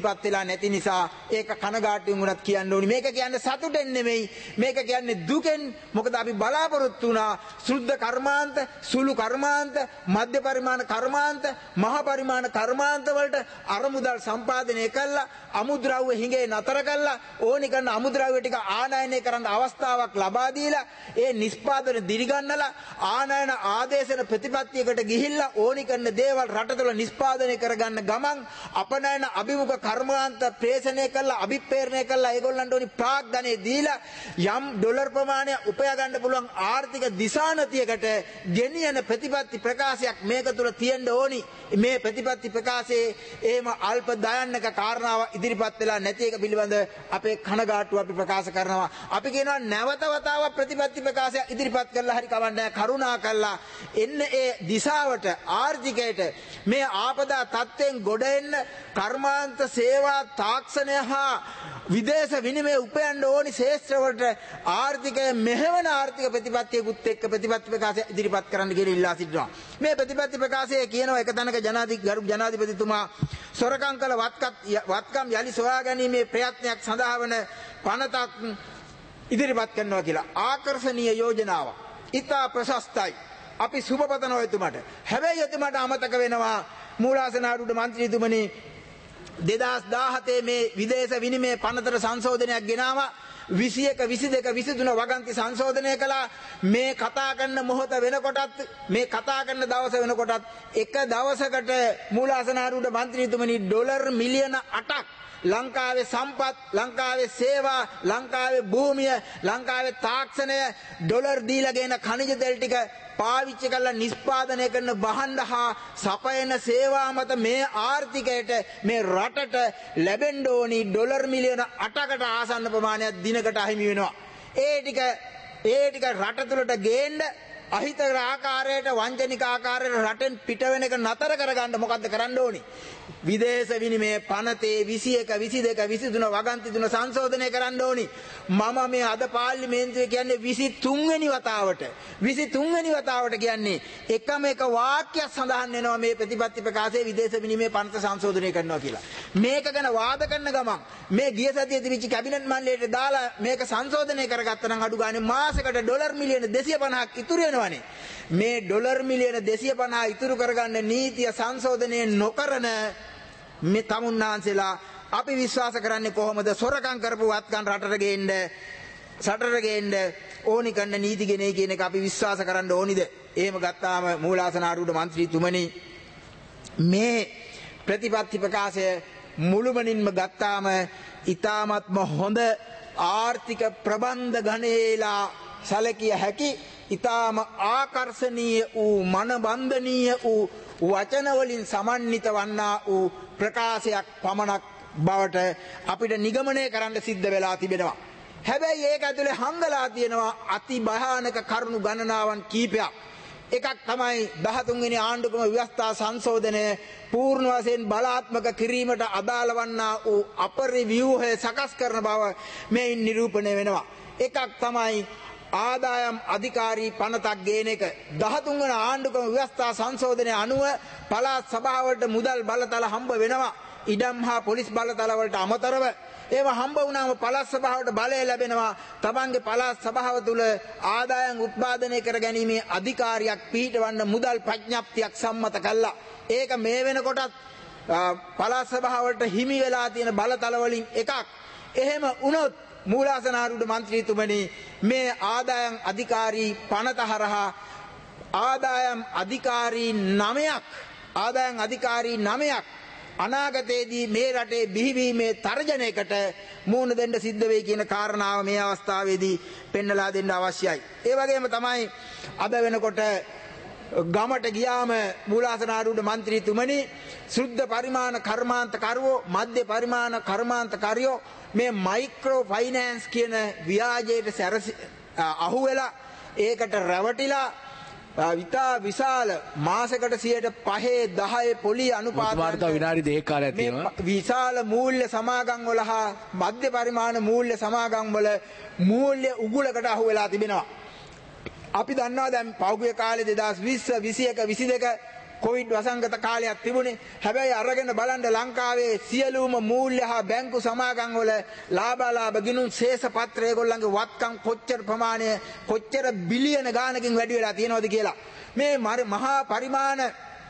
ඉදිරිපත් වෙලා නැති නිසා ඒක කනගාටුවෙන් උනත් කියන්න ඕනි. මේක කියන්නේ සතුටෙන් නෙමෙයි. මේක කියන්නේ දුකෙන්. මොකද අපි බලාපොරොත්තු වුණා සුද්ධ කර්මාන්ත, සුළු කර්මාන්ත, මධ්‍ය පරිමාණ කර්මාන්ත, මහ පරිමාණ කර්මාන්ත වලට අරමුදල් සම්පාදනය කළා, අමුද්‍රව්‍ය හිඟේ නතර කළා, ඕනි කරන අමුද්‍රව්‍ය ටික ආනයනය කරන්න අවස්ථාවක් ලබා දීලා, ඒ නිෂ්පාදන දිරිගන්නලා ආනයන ආදේශන ප්‍රතිපත්තියකට ගිහිල්ලා ඕනි කරන දේවල් රට තුළ නිෂ්පාදනය කරගන්න ගමන් අපනයන අභිමුඛ කර්මාන්ත ප්‍රේෂණය කළා, අභිප්‍රේරණය කළා. ඒගොල්ලන්ට ඕනි ප්‍රාග්ධනය දීලා යම් ඩොලර් ප්‍රමාණයක් උපයා ගන්න පුළුවන් ආර්ථික දිශානතියකට ගෙනියන ප්‍රතිපත්ති ප්‍රකාශයක් මේක තුළ තියෙන්න ඕනි. මේ ප්‍රතිපත්ති ප්‍රකාශයේ එහෙම අල්ප දයන්නක කාරණාව ඉදිරිපත් වෙලා නැති එක පිළිබඳ අපේ කනගාටුව අපි ප්‍රකාශ කරනවා. අපි කියනවා නැවත වතාවක් ප්‍රතිපත්ති ප්‍රකාශය ඉදිරිපත් කළා හරි කවන්නේ කරුණා කළා එන්න ඒ දිශාවට ආර්ථිකයට මේ ආපදා තත්ත්වෙන් ගොඩ එන්න කර්මාන්ත සේවා තාක්ෂණය හා විදේශ විනිමය උපයන්න ඕනි ශේෂ්ත්‍රවලට ආර්ථිකය මෙහෙවන ආර්ථික ප්‍රතිපත්තියකුත් එක්ක ප්‍රතිපත්ති ප්‍රකාශය ඉදිරිපත් කරන්න කියලා ඉල්ලා සිටිනවා. මේ ප්‍රතිපත්ති ප්‍රකාශයේ කියනවා එක තැනක ජනාධිපතිතුමා සොරකම් කළ වත්කම් යලි සොයා ගැනීමේ ප්‍රයත්නයක් සඳහා වන පනතක් ඉදිරිපත් කරනවා කියලා. ආකර්ෂණීය යෝජනාවක්. ඉතා ප්‍රශස්තයි. අපි සුබ පතනවා එතුමාට. හැබැයි එතුමාට අමතක වෙනවා මූලාසන ආරූඪ මන්ත්‍රීතුමනි 2017 මේ විදේශ විනිමය පනතට සංශෝධනයක් ගෙනාවා. 21 22 23 වගන්ති සංශෝධනය කළා. මේ කතා කරන මොහොත වෙනකොටත් මේ කතා කරන දවස වෙනකොටත් එක දවසකට මූලාසන ආරූඪ මන්ත්‍රීතුමනි ඩොලර් මිලියන 8ක් ලංකාවේ සම්පත්, ලංකාවේ සේවා, ලංකාවේ භූමිය, ලංකාවේ තාක්ෂණය ඩොලර් දීලා ගෙන ඛනිජ තෙල් ටික පාවිච්චි කරලා නිෂ්පාදනය කරන බහණ්ඩ හා සපයන සේවා මත මේ ආර්ථිකයට මේ රටට ලැබෙන්න ඕනි ඩොලර් මිලියන 8කට ආසන්න ප්‍රමාණයක් දිනකට අහිමි වෙනවා. ඒ ටික රට තුළට ගේන්න අහිතකර ආකාරයට වංචනික ආකාරයට රටෙන් පිට වෙන එක නතර කරගන්න මොකද්ද කරන්න ඕනි? විදේශ විනිමය පනතේ 21 22 23 වගන්ති 3 සංශෝධනය කරන්න ඕනි. මම මේ අද පාර්ලිමේන්තුවේ කියන්නේ 23 වෙනි වතාවට කියන්නේ එකම එක වාක්‍යයක් සඳහන් වෙනවා මේ ප්‍රතිපත්ති ප්‍රකාශයේ විදේශ විනිමය පනත සංශෝධනය කරනවා කියලා. මේක ගැන වාද කරන ගමන් මේ ගිය සතියේ තිබිච්ච කැබිනට් මණ්ඩලයට දාලා මේක සංශෝධනය කරගත්තා නම් අඩු ගානේ මාසෙකට ඩොලර් මිලියන 250ක් ඉතුරු වෙනවනේ. මේ ඩොලර් මිලියන 250 ඉතුරු කරගන්න නීතිය සංශෝධනය නොකරන මේ තමුන්නාන්සලා අපි විශ්වාස කරන්නේ කොහොමද? සොරකම් කරපු වත්කම් රටට ගේන්න ඕනි කරන නීති ගෙනේ කියන එක අපි විශ්වාස කරන්න ඕනිද? එහෙම ගත්තාම මූලාසන ආරූඪ මන්ත්‍රීතුමනි මේ ප්‍රතිපත්ති ප්‍රකාශය මුළුමනින්ම ගත්තාම ඊ타මත්ම හොඳ ආර්ථික ප්‍රබන්ධ ගණේලා සැලකිය හැකි ඊ타ම ආකර්ෂණීය වූ මනබන්ධනීය වූ වචන වලින් සමන්විත වන්නා වූ ප්‍රකාශයක් පමණක් බවට අපිට නිගමනය කරන්න සිද්ධ වෙලා තිබෙනවා. හැබැයි ඒක ඇතුලේ හංගලා තියෙනවා අති භයානක කරුණු ගණනාවන් කීපයක්. එකක් තමයි 13 වෙනි ආණ්ඩුක්‍රම ව්‍යවස්ථා සංශෝධනය පූර්ණ වශයෙන් බලාත්මක කිරීමට අදාළ වන්නා වූ අපරිව්‍යුහය සකස් කරන බව මේන් නිරූපණය වෙනවා. එකක් තමයි ආදායම් අධිකාරී පනතක් ගේන එක. 13 වන ආණ්ඩුක්‍රම ව්‍යවස්ථා සංශෝධනය අනුව පළාත් සභාවලට මුදල් බලතල හම්බ වෙනවා. ඉඩම් හා පොලිස් බලතල වලට අමතරව ඒව හම්බ වුණාම පළාත් සභාවට බලය ලැබෙනවා. තමන්ගේ පළාත් සභාව තුළ ආදායම් උත්පාදනය කර ගැනීමේ අධිකාරියක් පිහිටවන්න මුදල් ප්‍රඥප්තියක් සම්මත කළා. ඒක මේ වෙනකොටත් පළාත් සභාවලට හිමි වෙලා තියෙන බලතල වලින් එකක්. එහෙම වුණොත් මූලාසන ආරූඪ මන්ත්‍රීතුමනි මේ ආදායම් අධිකාරී පනත හරහා ආදායම් අධිකාරී 9ක් අනාගතයේදී මේ රටේ බිහිවීමේ තර්ජනයකට මුහුණ දෙන්න සිද්ධ වෙයි කියන කාරණාව මේ අවස්ථාවේදී පෙන්වලා දෙන්න අවශ්‍යයි. ඒ වගේම තමයි අද වෙනකොට ගමට ගියාම මූලාසන ආරූඪ මන්ත්‍රීතුමනි සුද්ධ පරිමාණ කර්මාන්තකරුවෝ මධ්‍ය පරිමාණ කර්මාන්තකරුවෝ මේ මයික්‍රෝ ෆයිනෑන්ස් කියන ව්‍යාජයට අහුවෙලා ඒකට රැවටිලා විතා විශාල මාසයකට 5-10 පොලි අනුපාතවලට විනාඩි 2ක කාලයක් තියෙනවා. විශාල මූල්‍ය සමාගම් වල හා මධ්‍ය පරිමාණ මූල්‍ය සමාගම් වල මූල්‍ය උගුලකට අහුවෙලා තිබෙනවා. අපි දන්නවා දැන් පෞග්‍ය කාලේ 2020 21 22 කොවිඩ් වසංගත කාලයක් තිබුණේ. හැබැයි අරගෙන බලන්න ලංකාවේ සියලුම මූල්‍ය හා බැංකු සමාගම් වල ලාභ ගිණුම් ශේෂ පත්‍ර ඒගොල්ලන්ගේ වත්කම් කොච්චර ප්‍රමාණය කොච්චර බිලියන ගාණකින් වැඩි වෙලා තියෙනවද කියලා. මේ මහා පරිමාණ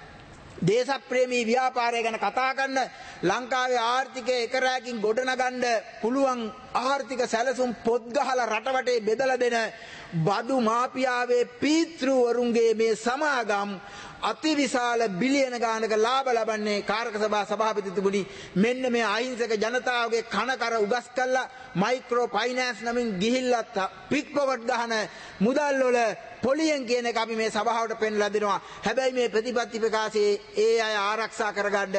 දේශප්‍රේමී ව්‍යාපාරය ගැන කතා කරන ලංකාවේ ආර්ථිකය එක රැයකින් ගොඩනගන්න පුළුවන් ආර්ථික සැලසුම් පොත් ගහලා රටවටේ බෙදලා දෙන බදු මාපියාවේ පීතෘවරුන්ගේ මේ සමාගම් අතිවිශාල බිලියන ගානක ලාභ ලබන්නේ කාරක සභා සභාපතිතුමනි මෙන්න මේ අහිංසක ජනතාවගේ කනකර උගස් කළා මයික්‍රෝ ෆයිනෑන්ස් නමින් ගිහිල්ලා පික්පොකට් ගහන මුදල් වල පොලියෙන් කියන එක අපි මේ සභාවට පෙන්ලා දෙනවා. හැබැයි මේ ප්‍රතිපත්ති ප්‍රකාශයේ ඒ අය ආරක්ෂා කරගන්න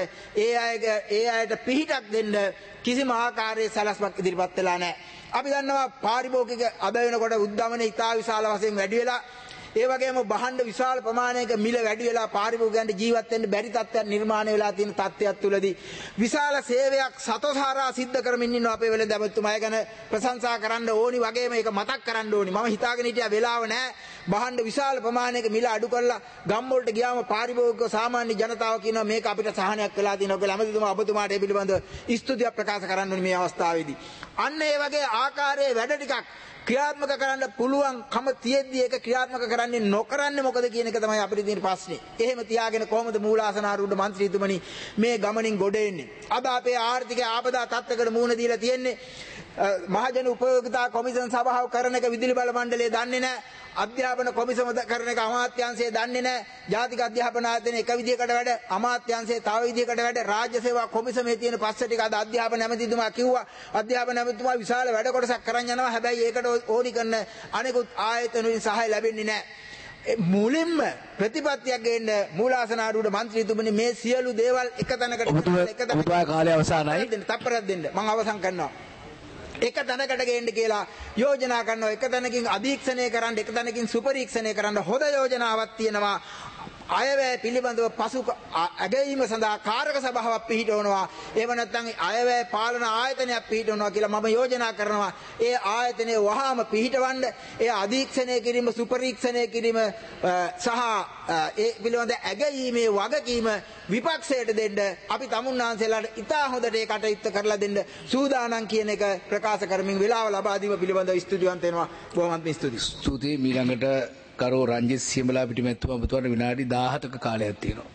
ඒ අයට පිහිටක් දෙන්න කිසිම ආකාරයේ සැලැස්මක් ඉදිරිපත් වෙලා නැහැ. අපි දන්නවා පාරිභෝගික අද වෙනකොට උද්දමන ඉතා විශාල වශයෙන් වැඩි වෙලා ඒ වගේම බහණ්ඩ විශාල ප්‍රමාණයක මිල වැඩි වෙලා පාරිභෝගිකයන්ට ජීවත් වෙන්න බැරි තත්ත්වයක් නිර්මාණය වෙලා තියෙන තත්ත්වයක් තුලදී විශාල සේවයක් සතෝසාරා සිද්ධ කරමින් ඉන්න අපේ වෙළඳපොතුමා ගැන ප්‍රශංසා කරන්න ඕනි වගේම ඒක මතක් කරන්න ඕනි. මම හිතාගෙන හිටියා වෙලාව නැහැ. බහණ්ඩ විශාල ප්‍රමාණයක මිල අඩු කරලා ගම් වලට ගියාම පාරිභෝගික සාමාන්‍ය ජනතාව කියනවා මේක අපිට සහනයක් වෙලා තියෙනවා කියලා. අමතිතුමා ඔබතුමාට ඒ පිළිබඳව ස්තුතියක් ප්‍රකාශ කරන්න ඕනි මේ අවස්ථාවේදී. අන්න ඒ වගේ ආකාරයේ වැඩ ටිකක් ක්‍රියාත්මක කරන්න පුළුවන් කම තියෙද්දි ඒක ක්‍රියාත්මක කරන්නේ නොකරන්නේ මොකද කියන එක තමයි අපිට තියෙන ප්‍රශ්නේ. එහෙම තියාගෙන කොහොමද මූලාසනාරූඪ මන්ත්‍රීතුමනි මේ ගමනින් ගොඩ එන්නේ? අද අපේ ආර්ථික ආපදා තත්ත්වයකට මුහුණ දීලා තියෙන්නේ. මහජන උපයෝගිතා කොමිෂන් සභාව කරන එක විදුලි බල මණ්ඩලය දන්නේ නැහැ. අධ්‍යාපන කොමිසම කරන එක අමාත්‍යාංශය දන්නේ නැහැ. ජාතික අධ්‍යාපන ආයතන එක විදියකට වැඩ අමාත්‍යාංශය තව විදියකට වැඩ රාජ්‍ය සේවා කොමිසමේ තියෙන පස්ස ටික අද අධ්‍යාපන ඇමතිතුමා කිව්වා. අධ්‍යාපන ඇමතිතුමා විශාල වැඩ කොටසක් කරන් යනවා. හැබැයි ඒකට ඕනි කරන අනෙකුත් ආයතන වලින් සහාය ලැබෙන්නේ නැහැ. මුලින්ම ප්‍රතිපත්තියක් ගේන්න මූලාසනාරූඪ මන්ත්‍රීතුමනි මේ සියලු දේවල් එක තැනකට ඔබතුමා කාලය අවසానයි. තප්පරයක් දෙන්න. මම අවසන් කරනවා. එක තැනකට ගේන්න කියලා යෝජනා කරනවා. එක තැනකින් අධීක්ෂණය කරන්න, එක තැනකින් සුපරීක්ෂණය කරන්න හොඳ යෝජනාවක් තියෙනවා. අයවැය පිළිබඳව පසු අගැයීම සඳහා කාරක සභාවක් පිහිටවනවා. එහෙම නැත්නම් අයවැය පාලන ආයතනයක් පිහිටවනවා කියලා මම යෝජනා කරනවා. ඒ ආයතනය වහාම පිහිටවන්න, ඒ අධීක්ෂණය කිරීම, සුපරීක්ෂණය කිරීම සහ ඒ පිළිබඳ ඇගැයීමේ වගකීම විපක්ෂයට දෙන්න අපි තමුන්නාන්සේලාට ඉතා හොඳට ඒ කටයුත්ත කරලා දෙන්න සූදානම් කියන එක ප්‍රකාශ කරමින් වෙලාව ලබා දීම පිළිබඳව ස්තුතිවන්ත වෙනවා. බොහොමත්ම ස්තුතියි. ස්තුතියි. ඊළඟට කරු රංජිත් සියඹලා පිටිමැතුම ඔබතුමාට විනාඩි 17ක කාලයක් තියෙනවා.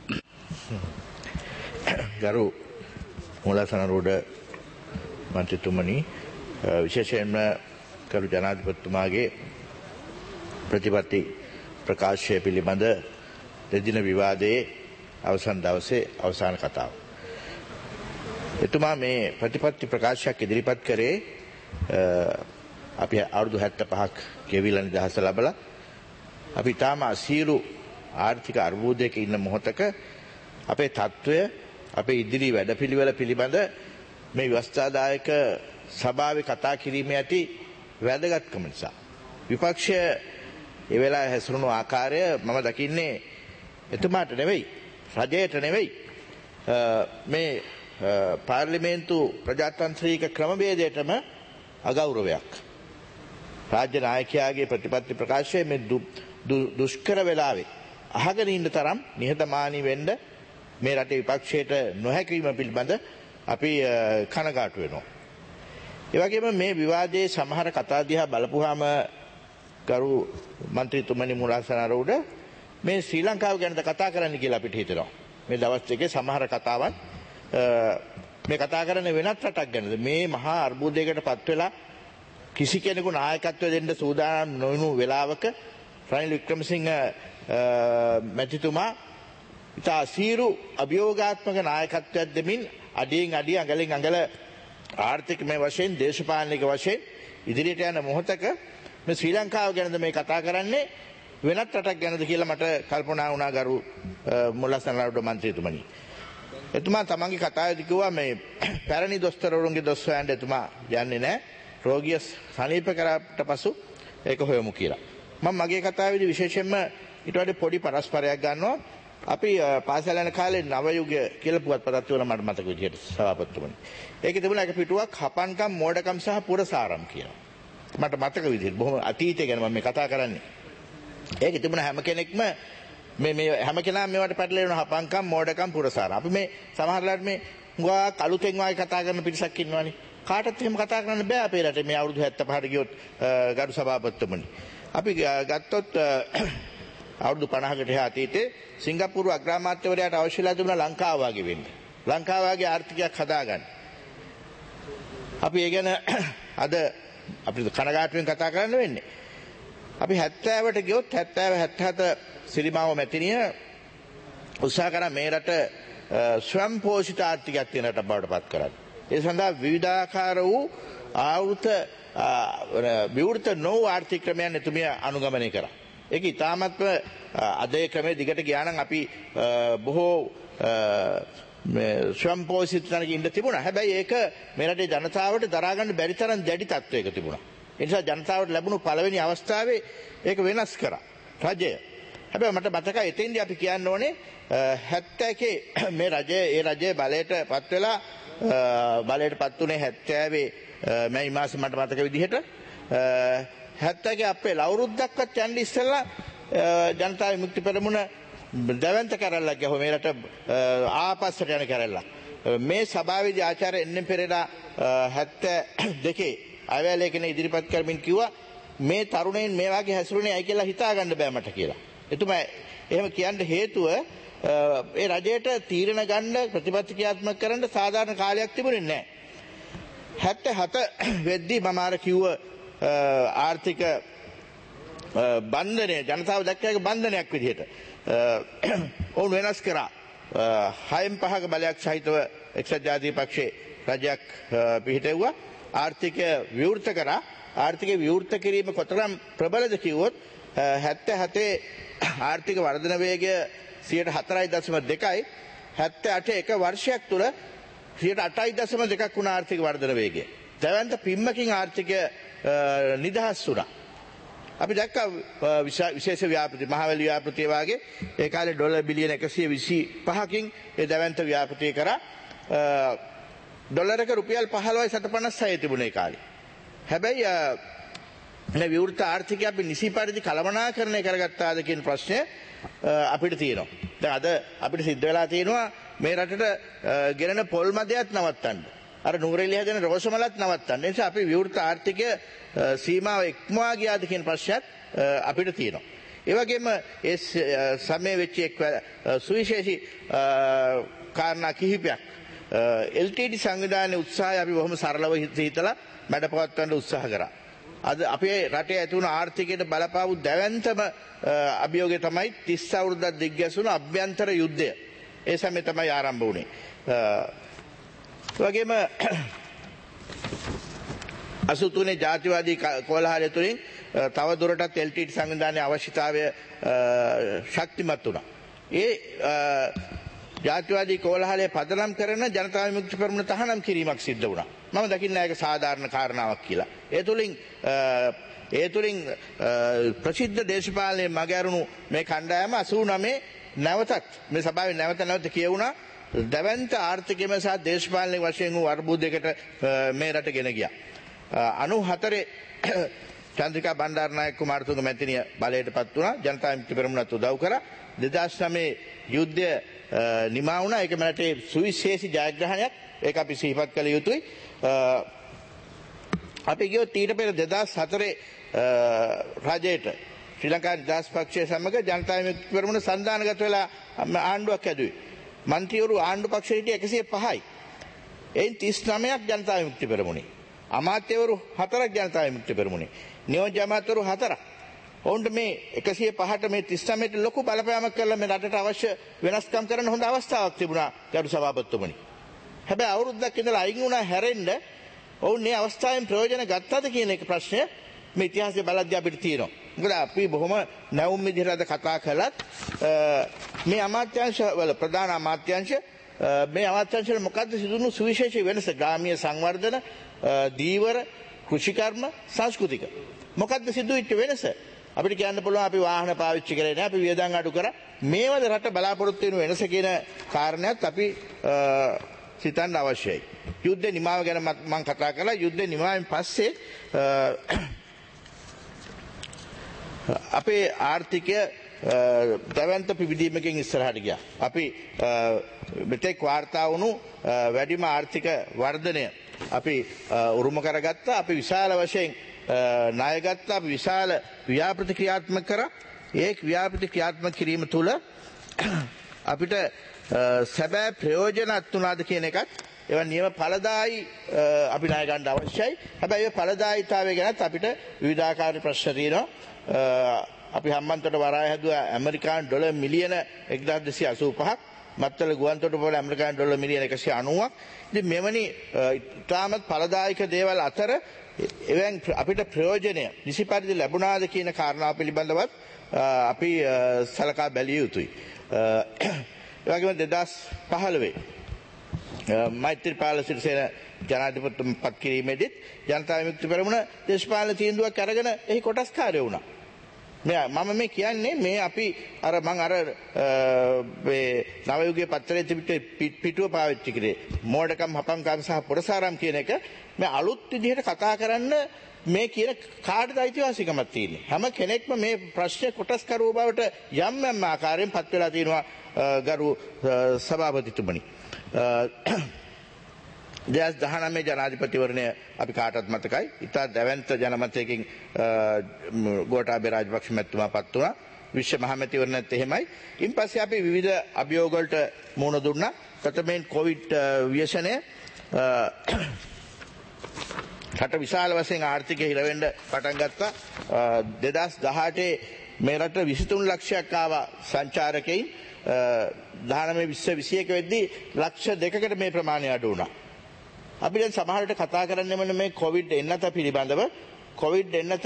ගරු මූලාසනාරූඪ මන්ත්‍රීතුමනි විශේෂයෙන්ම කරු ජනාධිපතිතුමාගේ ප්‍රතිපත්ති ප්‍රකාශය පිළිබඳ දෙදින විවාදයේ අවසන් දවසේ අවසාන කතාව. එතුමා මේ ප්‍රතිපත්ති ප්‍රකාශයක් ඉදිරිපත් කරේ අපි අවුරුදු 75ක් ගෙවිලා නිදහස ලැබලා අපි තාම අසීරු ආර්ථික අර්බුදයක ඉන්න මොහොතක අපේ තත්ත්වය අපේ ඉදිරි වැඩපිළිවෙල පිළිබඳ මේ ව්‍යවස්ථාදායක සභාවේ කතා කිරීමේ ඇති වැදගත්කම නිසා විපක්ෂය ඒ වෙලාවේ හැසිරුණු ආකාරය මම දකින්නේ එතුමාට නෙවෙයි රජයට නෙවෙයි මේ පාර්ලිමේන්තු ප්‍රජාතන්ත්‍රීක ක්‍රමවේදයටම අගෞරවයක්. රාජ්‍ය නායකයාගේ ප්‍රතිපත්ති ප්‍රකාශයේ මේ දුෂ්කර වෙලාවේ අහගෙන ඉන්න තරම් නිහතමානී වෙන්න මේ රටේ විපක්ෂයට නොහැකිවීම පිළිබඳ අපි කනගාටු වෙනවා. ඒ වගේම මේ විවාදයේ සමහර කතා දිහා බලපුවාම ගරු මන්ත්‍රීතුමනි මූලාසනාරූඪ මේ ශ්‍රී ලංකාව ගැන කතා කරන්න කියලා අපිට හිතෙනවා. මේ දවස් දෙකේ සමහර කතාවන් මේ කතා කරන්නේ වෙනත් රටක් ගැනද මේ මහා අර්බුදයකට පත් වෙලා කිසි කෙනෙකු නායකත්වය දෙන්න සූදානම් නොවුණු වෙලාවක රනිල් වික්‍රමසිංහ මැතිතුමා ඉතා අසීරු අභියෝගාත්මක නායකත්වයක් දෙමින් අඩියෙන් අඩිය අඟලෙන් අඟල ආර්ථිකමය වශයෙන් දේශපාලනික වශයෙන් ඉදිරියට යන මොහොතක මේ ශ්‍රී ලංකාව ගැනද මේ කතා කරන්නේ වෙනත් රටක් ගැනද කියලා මට කල්පනා වුණා ගරු මූලාසනාරූඪ මන්ත්‍රීතුමනි. එතුමා තමන්ගේ කතාවේදී කිව්වා මේ පැරණි දොස්තරවරුන්ගේ දොස් හොයන්න එතුමා යන්නේ නැහැ. රෝගිය සනීප කරාට පසු ඒක හොයමු කියලා. මම මගේ කතාවේදී විශේෂයෙන්ම ඊට වඩා පොඩි පරස්පරයක් ගන්නවා. අපි පාසල් යන කාලේ නව යුගය කියලා පුවත්පතක් තිබුණා මට මතක විදිහට සභාපතිතුමනි. ඒකේ තිබුණා එක පිටුවක් හපන්කම් මෝඩකම් සහ පුරසාරම් කියලා. මට මතක විදිහට බොහොම අතීතය ගැන මම මේ කතා කරන්නේ. ඒකේ තිබුණා හැම කෙනෙක්ම මේ හැම කෙනාම මේවට පැටලෙන හපංකම් මෝඩකම් පුරසාර. අපි මේ සමහරලාට මේ හුඟා කලුතෙන් වාගේ කතා කරන පිරිසක් ඉන්නවනේ. කාටත් එහෙම කතා කරන්න බෑ අපේ රටේ මේ අවුරුදු 75ට ගියොත් ගරු සභාපතිතුමනි. අපි ගත්තොත් අවුරුදු 50කට එහා අතීතේ සිංගප්පූරු අග්‍රාමාත්‍යවරයාට අවශ්‍යලා තිබුණා ලංකාව වගේ වෙන්න. ලංකාව වගේ ආර්ථිකයක් හදාගන්න. අපි ඒ ගැන අද අපිට කනගාටුවෙන් කතා කරන්න වෙන්නේ. අපි 70ට ගියොත් 70 77 සිරිමාව මැතිනිය උත්සාහ කරා මේ රට ස්වයං පෝෂිත ආර්ථිකයක් තියෙන රටක් බවට පත් කරන්න. ඒ සඳහා විවිධාකාර වූ ආවෘත විවෘත නොවූ ආර්ථික ක්‍රමයන් එතුමිය අනුගමනය කරා. ඒක ඉතාමත්ම අද ඒ ක්‍රමයේ දිගට ගියා නම් අපි බොහෝ ස්වයං පෝෂිත තැනක ඉන්න තිබුණා. හැබැයි ඒක මේ රටේ ජනතාවට දරා ගන්න බැරි තරම් දැඩි තත්ත්වයක තිබුණා. ඒ නිසා ජනතාවට ලැබුණු පළවෙනි අවස්ථාවේ ඒක වෙනස් කරා රජය. හැබැයි මට මතකයි එතෙන්දී අපි කියන්න ඕනේ 71 මේ ඒ රජය බලයට පත් වෙලා බලයට පත් උනේ 70 මැයි මාසේ මට මතක විදිහට 71 අපේ අවුරුද්දක්වත් යන්න ඉස්සෙල්ලා ජනතා විමුක්ති පෙරමුණ දැවැන්ත කරල්ලක් ගහුවා මේ රට ආපස්සට යන කරල්ලක්. මේ සභාවේදී ආචාර්ය එන්.එම්. පෙරේරා 72 අයවැලේකන ඉදිරිපත් කරමින් කිව්වා මේ තරුණයින් මේ වගේ හැසිරුණේ ඇයි කියලා හිතා ගන්න බෑ මට කියලා. එතුමා එහෙම කියන්න හේතුව ඒ රජයට තීරණ ගන්න ප්‍රතිපත්ති ක්‍රියාත්මක කරන්න සාධාරණ කාලයක් තිබුණේ නැහැ. 77 වෙද්දී මම අර කිව්ව ආර්ථික බන්ධනය ජනතාව දැක්කේ බන්ධනයක් විදිහට ඔවුන් වෙනස් කරා 6/5ක බලයක් සහිතව එක්සත් ජාතික පක්ෂයේ රජයක් පිහිටෙව්වා. ආර්ථිකය විවෘත කරා. ආර්ථිකය විවෘත කිරීම කොතරම් ප්‍රබලද කිව්වොත් 77 ආර්ථික වර්ධන වේගය 4.2යි 78 එක වර්ෂයක් තුළ 8.2ක් වුණා ආර්ථික වර්ධන වේගය. දැවැන්ත පිම්මකින් ආර්ථිකය නිදහස් වුණා. අපි දැක්කා විශේෂ ව්‍යාපෘති මහවැලි ව්‍යාපෘතිය වාගේ ඒ කාලේ ඩොලර් බිලියන 125කින් ඒ දැවැන්ත ව්‍යාපෘතිය කරා ඩොලරක රුපියල් 15.56 තිබුණේ ඒ කාලේ. හැබැයි මේ විවෘත ආර්ථිකය අපි නිසි පරිදි කළමනාකරණය කරගත්තාද කියන ප්‍රශ්නය අපිට තියෙනවා. දැන් අද අපිට සිද්ධ වෙලා තියෙනවා මේ රටට ගෙනෙන පොල් මදයත් නවත්තන්න. අර නුවරඑළිය හැදෙන රෝසමලත් නවත්තන්න. ඒ නිසා අපි විවෘත ආර්ථිකය සීමාව ඉක්මවා ගියාද කියන ප්‍රශ්නයත් අපිට තියෙනවා. ඒ වගේම ඒ සමයේ වෙච්ච එක් සුවිශේෂී කාරණා කිහිපයක් LTD සංවිධානයේ උත්සාහය අපි බොහොම සරලව හිතලා මැඩපවත්වන්න උත්සාහ කරා. අද අපේ රටේ ඇති වුණු ආර්ථිකයට බලපාවු දැවැන්තම අභියෝගය තමයි 30 අවුරුද්දක් දිග්ගැසුණු අභ්‍යන්තර යුද්ධය. ඒ සමයේ තමයි ආරම්භ වුණේ. වගේම 83 ජාතිවාදී කෝලහලය තුළින් තව දුරටත් LTT සංවිධානයේ අවශ්‍යතාවය ශක්තිමත් වුණා. ඒ ජාතිවාදී කෝලහලය පදනම් කරන ජනතා විමුක්ති පෙරමුණ තහනම් කිරීමක් සිද්ධ වුණා. මම දකින්නේ ඒක සාධාරණ කාරණාවක් කියලා. ඒ තුලින් ප්‍රසිද්ධ දේශපාලනයේ මගහැරුණු මේ කණ්ඩායම 89 නැවතත් මේ සභාවේ නැවත කියවුණා දැවැන්ත ආර්ථිකයම සහ දේශපාලනික වශයෙන් වූ අර්බුදයකට මේ රට ගෙන ගියා. 94 චන්ද්‍රිකා බණ්ඩාරනායක කුමාරතුංග මැතිණිය බලයට පත් වුණා. ජනතා විමුක්ති පෙරමුණත් උදව් කරා. 2009 යුද්ධය නිමා වුණා. ඒක මරටේ සුවිශේෂී ජයග්‍රහණයක්. ඒක අපි සිහිපත් කළ යුතුයි. අපි ගියොත් ඊට පෙර 2004 රජයට ශ්‍රී ලංකා නිදහස් පක්ෂය සමග ජනතා විමුක්ති පෙරමුණ සන්දානගත වෙලා ආණ්ඩුවක් ඇදුවේ. මන්ත්‍රීවරු ආණ්ඩු පක්ෂයේ හිටියේ 105යි. එයින් 39ක් ජනතා විමුක්ති පෙරමුණේ. අමාත්‍යවරු 4ක් ජනතා විමුක්ති පෙරමුණේ. නියෝජ්‍ය අමාත්‍යවරු 4ක්. ඔවුන්ට මේ 105ට මේ 39ට ලොකු බලපෑමක් කරලා මේ රටට අවශ්‍ය වෙනස්කම් කරන්න හොඳ අවස්ථාවක් තිබුණා ගරු සභාපතිතුමනි. හැබැයි අවුරුද්දක් ඉඳලා අයින් වුණා හැරෙන්න ඔවුන් මේ අවස්ථාවෙන් ප්‍රයෝජන ගත්තද කියන එක ප්‍රශ්නය මේ ඉතිහාසයේ බලද්දී අපිට තියෙනවා. මොකද අපි බොහොම නැවුම් විදිහට අද කතා කළත් මේ අමාත්‍යාංශ වල ප්‍රධාන අමාත්‍යාංශ මේ අමාත්‍යාංශවල මොකද්ද සිදුණු සුවිශේෂී වෙනස? ග්‍රාමීය සංවර්ධන, දීවර, කෘෂිකර්ම, සංස්කෘතික. මොකද්ද සිදුවෙච්ච වෙනස? අපිට කියන්න පුළුවන් අපි වාහන පාවිච්චි කරේ නැහැ, අපි වියදම් අඩු කරා. මේවද රට බලාපොරොත්තු වෙන වෙනස කියන කාරණයක් අපි සිතන්න අවශ්‍යයි. යුද්ධ නිමාව ගැන මම කතා කළා. යුද්ධ නිමාවෙන් පස්සේ අපේ ආර්ථිකය දැවන්ත පිවිදීමකින් ඉස්සරහට ගියා. අපි මෙතෙක් වාර්තා වුණු වැඩිම ආර්ථික වර්ධනය අපි උරුම කරගත්තා. අපි විශාල වශයෙන් ණය ගත්තා. අපි විශාල ව්‍යාපෘති ක්‍රියාත්මක කරා. ඒ ව්‍යාපෘති ක්‍රියාත්මක කිරීම තුළ අපිට සැබෑ ප්‍රයෝජනවත් වුණාද කියන එකත් ඒවා නියම ඵලදායි අපි ණය ගන්න අවශ්‍යයි. හැබැයි ඒ ඵලදායිතාවය ගැනත් අපිට විවිධාකාර ප්‍රශ්න තියෙනවා. අපි හම්බන්තොට වරාය හැදුවා ඇමරිකානු ඩොලර් මිලියන 1285ක්. මත්තල ගුවන්තොටුපොළ ඇමරිකානු ඩොලර් මිලියන 190ක්. ඉතින් මෙවැනි ඉතාමත් ඵලදායක දේවල් අතර එවෙන් අපිට ප්‍රයෝජනය නිසි පරිදි ලැබුණාද කියන කාරණාව පිළිබඳවත් අපි සලකා බැලිය යුතුයි. ඒ වගේම 2015 මෛත්‍රීපාල සිරිසේන ජනාධිපතිතුමා පත් කිරීමේදීත් ජනතා විමුක්ති පෙරමුණ දේශපාලන තීන්දුවක් අරගෙන එහි කොටස්කාරයෝ වුණා. මම මේ කියන්නේ මේ අපි අර මං අර මේ නවයුගයේ පත්තරේ තිබිට පිටුව පාවිච්චි කරේ මෝඩකම් හපංකම් සහ පොරසාරම් කියන එක මේ අලුත් විදිහට කතා කරන්න මේ කියන කාටද අයිතිවාසිකමක් තියෙන්නේ. හැම කෙනෙක්ම මේ ප්‍රශ්නේ කොටස්කරුව බවට යම් යම් ආකාරයෙන් පත් වෙලා තියෙනවා ගරු සභාපතිතුමනි. 2019 ජනාධිපතිවරණය අපි කාටත් මතකයි. ඉතා දැවැන්ත ජනමතයකින් ගෝඨාභය රාජපක්ෂ මැතිතුමා පත් වුණා. විශ්ව මහමැතිවරණයත් එහෙමයි. ඉන් පස්සේ අපි විවිධ අභියෝග වලට මුහුණ දුන්නා. ප්‍රථමයෙන් කොවිඩ් ව්‍යසනය රට විශාල වශයෙන් ආර්ථිකය හිර වෙන්න පටන් ගත්තා. 2018 මේ රට 23 ලක්ෂයක් ආවා සංචාරකයින්. 19 20 21 වෙද්දී ලක්ෂ 2කට මේ ප්‍රමාණය අඩු වුණා. අපි දැන් සමහරවිට කතා කරන්නේ මොන මේ කොවිඩ් එන්නත පිළිබඳව. කොවිඩ් එන්නත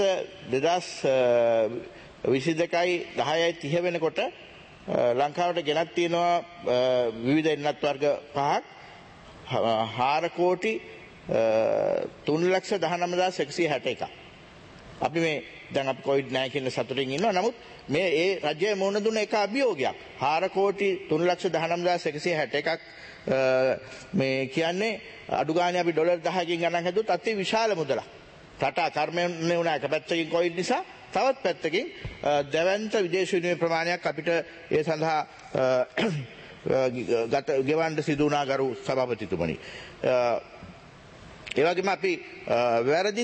2022යි 10යි 30 වෙනකොට ලංකාවට ගෙනත් තියෙනවා විවිධ එන්නත් වර්ග 5ක් 4 කෝටි 3,19,161. අපි මේ දැන් අපි කොවිඩ් නැහැ කියන සතුටින් ඉන්නවා. නමුත් මේ ඒ රජයේ මුහුණ දුන්න එක අභියෝගයක් 4 කෝටි 3,19,161ක් මේ කියන්නේ අඩු ගානේ අපි ඩොලර් 10කින් ගණන් හැදුවොත් අති විශාල මුදලක්. රට කර්මන්නේ වුණා එක පැත්තකින් කොවිඩ් නිසා තවත් පැත්තකින් දැවැන්ත විදේශ විනිමය ප්‍රමාණයක් අපිට ඒ සඳහා ගෙවන්න සිදු වුණා ගරු සභාපතිතුමනි. ඒ වගේම අපි වැරදි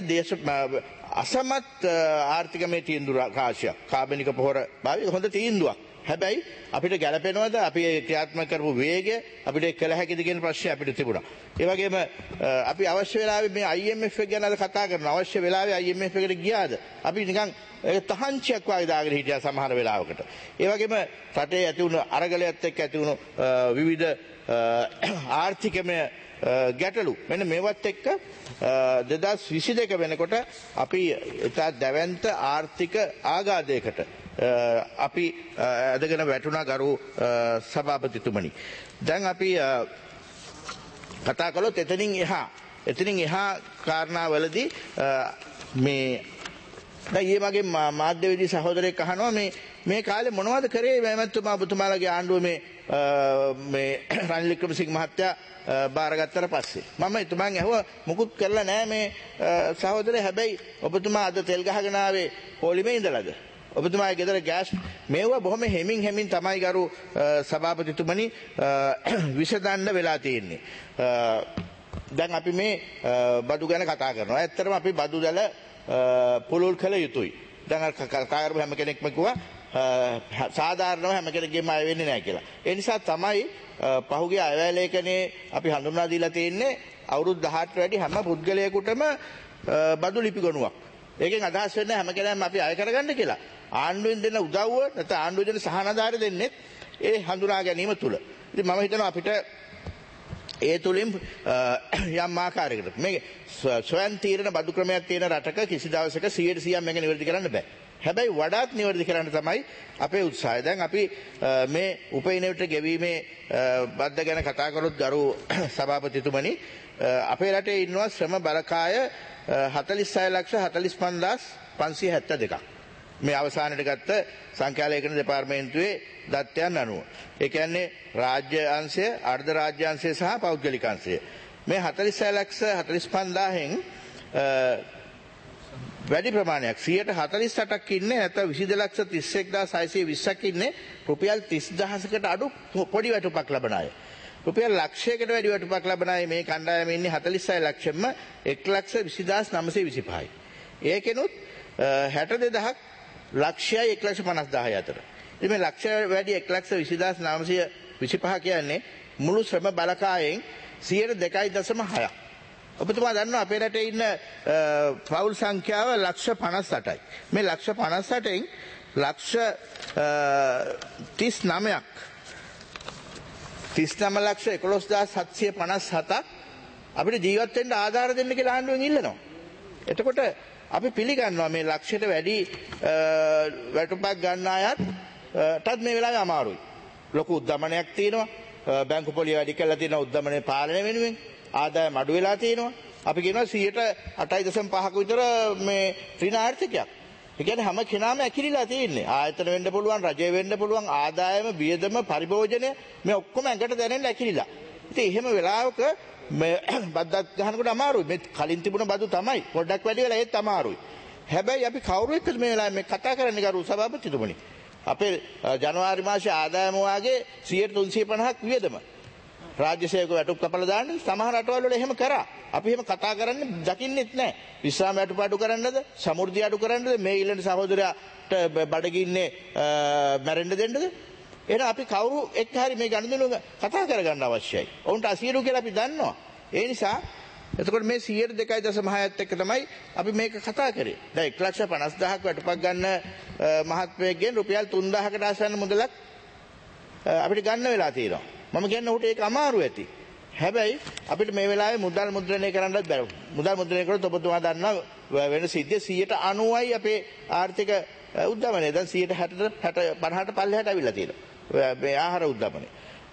අසමත් ආර්ථිකමය තීන්දුව රාශියක් කාබනික පොහොර භාවිත හොඳ තීන්දුවක්. හැබැයි අපිට ගැළපෙනවද අපි ක්‍රියාත්මක කරපු වේගය අපිට කළ හැකිද කියන ප්‍රශ්නේ අපිට තිබුණා. ඒ වගේම අපි අවශ්‍ය වෙලාවෙ මේ IMF එක ගැන කතා කරනවා. අවශ්‍ය වෙලාවෙ IMF එකට ගියාද? අපි නිකන් තහංචියක් වගේ දාගෙන හිටියා සමහර වෙලාවකට. ඒ වගේම රටේ ඇති වුණු අරගලයත් එක්ක ඇති වුණු විවිධ ආර්ථිකමය ගැටලු මෙන්න මේවත් එක්ක 2022 වෙනකොට අපි ඉතා දැවැන්ත ආර්ථික ආඝාතයකට අපි ඇදගෙන වැටුණා ගරු සභාපතිතුමනි. දැන් අපි කතා කළොත් එතනින් එහා කාරණාවලදී මේ දැන් ඊයේ මගේ මාධ්‍යවේදී සහෝදරයෙක් අහනවා මේ කාලේ මොනවද කරේ මෑමතුමා ඔබතුමාලගේ ආණ්ඩුව මේ රනිල් වික්‍රමසිංහ මහත්තයා බාරගත්තට පස්සේ මම එතුමන් ඇහුවා මුකුත් කරලා නැහැ මේ සහෝදරය. හැබැයි ඔබතුමා අද තෙල් ගහගෙන ආවේ පොලිමේ ඉඳලාද? ඔබතුමාගේ ගෙදර ගෑස් මේවා බොහොම හෙමින් තමයි ගරු සභාපතිතුමනි විසඳන්න වෙලා තියෙන්නේ. දැන් අපි මේ බදු ගැන කතා කරනවා. ඇත්තටම අපි බදු දැල පුළුල් කළ යුතුයි. දැන් කතා කරපු හැම කෙනෙක්ම කිව්වා සාධාරණව හැම කෙනෙක්ගේම අය වෙන්නේ නැහැ කියලා. ඒ නිසා තමයි පහුගිය අයවැය ලේඛනයේ අපි හඳුන්වා දීලා තියෙන්නේ අවුරුදු 18ට වැඩි හැම පුද්ගලයෙකුටම බදු ලිපි ගොනුවක්. ඒකෙන් අදහස් වෙන්නේ හැම කෙනාම අපි අය කරගන්න කියලා. ආණ්ඩුවෙන් දෙන උදව්ව නැත්නම් ආණ්ඩුවෙන් දෙන සහනාධාරය දෙන්නේ ඒ හඳුනා ගැනීම තුල. ඉතින් මම හිතනවා අපිට ඒ තුලින් යම් ආකාරයකට මේ ස්වයං තීරණ බදු ක්‍රමයක් තියෙන රටක කිසි දවසක 100% මේක නිවැරදි කරන්න බෑ. හැබැයි වඩාත් නිවැරදි කරන්න තමයි අපේ උත්සාහය. දැන් අපි මේ උපයනවිට ගෙවීමේ බද්ද ගැන කතා කරොත් ගරු සභාපතිතුමනි අපේ රටේ ඉන්නවා ශ්‍රම බලකාය 46,45,572ක්. මේ අවසානයේ ගත්ත සංඛ්‍යාලේඛන දෙපාර්තමේන්තුවේ දත්තයන් අනුව. ඒ කියන්නේ රාජ්‍ය අංශය, අර්ධ රාජ්‍ය අංශය සහ පෞද්ගලික අංශය. මේ 46,45,000න් වැඩි ප්‍රමාණයක් 148ක් ඉන්නේ නැත්නම් 22,31,620ක් ඉන්නේ රුපියල් 30,000කට අඩු පොඩි වැටුපක් ලබන අය. රුපියල් ලක්ෂයකට වැඩි වැටුපක් ලබන අය මේ කණ්ඩායමේ ඉන්නේ 46 ලක්ෂෙම 1,20,925යි. ඒකෙනුත් 62,000ක් ලක්ෂයයි 1,50,000 අතර. ඉතින් මේ ලක්ෂය වැඩි 1,20,925 කියන්නේ මුළු ශ්‍රම බලකායෙන් 2.6%. ඔබතුමා දන්නවා අපේ රටේ ඉන්න පවුල් සංඛ්‍යාව ලක්ෂ 58යි. මේ ලක්ෂ 58න් ලක්ෂ 39ක් 39 ලක්ෂ 11,757ක් අපිට ජීවත් වෙන්න ආධාර දෙන්න කියලා ආණ්ඩුවෙන් ඉල්ලනවා. එතකොට අපි පිළිගන්නවා මේ ලක්ෂයට වැඩි වැටුපක් ගන්න අයටත් මේ වෙලාවේ අමාරුයි. ලොකු උද්දමනයක් තියෙනවා. බැංකු පොලිය වැඩි කරලා තියෙන උද්දමනයේ පාලනය වෙනුවෙන් ආදායම අඩු වෙලා තියෙනවා. අපි කියනවා 8.5ක විතර මේ ඍණ ආර්ථිකයක්. ඒ කියන්නේ හැම කෙනාම ඇකිලිලා තියෙන්නේ. ආයතන වෙන්න පුළුවන්, රජය වෙන්න පුළුවන්, ආදායම, වියදම, පරිභෝජනය මේ ඔක්කොම ඇඟට දැනෙන්න ඇකිලිලා. ඉතින් එහෙම වෙලාවක මේ බද්දක් ගන්නකොට අමාරුයි. මේ කලින් තිබුණ බදු තමයි. පොඩ්ඩක් වැඩි වෙලා ඒත් අමාරුයි. හැබැයි අපි කවුරු එක්කද මේ වෙලාවේ මේ කතා කරන්නේ කරු සභාපතිතුමනි? අපේ ජනවාරි මාසයේ ආදායම වාගේ 350ක් වියදම. රාජ්‍ය සේවක වැටුප් කපලා දාන්නේ සමහර රටවල් වල එහෙම කරා. අපි එහෙම කතා කරන්නේ දකින්නෙත් නැහැ. විශ්‍රාම වැටුප අඩු කරන්නද, සමෘද්ධිය අඩු කරන්නද, මේ ඊළඟ සහෝදරයාට බඩගින්නේ මැරෙන්න දෙන්නද? එහෙනම් අපි කවුරු එක්ක හරි මේ ගනුදෙනු කතා කරගන්න අවශ්‍යයි. ඔවුන්ට අසීරු කියලා අපි දන්නවා. ඒ නිසා එතකොට මේ 2.6% එක්ක තමයි අපි මේක කතා කරේ. දැන් 1,50,000ක් වැටුපක් ගන්න මහත්මයෙක්ගෙන් රුපියල් 3,000කට ආසන්න මුදලක් අපිට ගන්න වෙලා තියෙනවා. මම කියන්නේ උට ඒක අමාරු ඇති. හැබැයි අපිට මේ වෙලාවේ මුදල් මුද්‍රණය කරන්නත් බැහැ. මුදල් මුද්‍රණය කරොත් ඔබතුමා දන්නවා වෙන සිද්ධිය 90%යි අපේ ආර්ථික උද්දමනය. දැන් 50ට පල්ලෙහාට අවිලා තියෙනවා. මේ ආහාර උද්දමනය.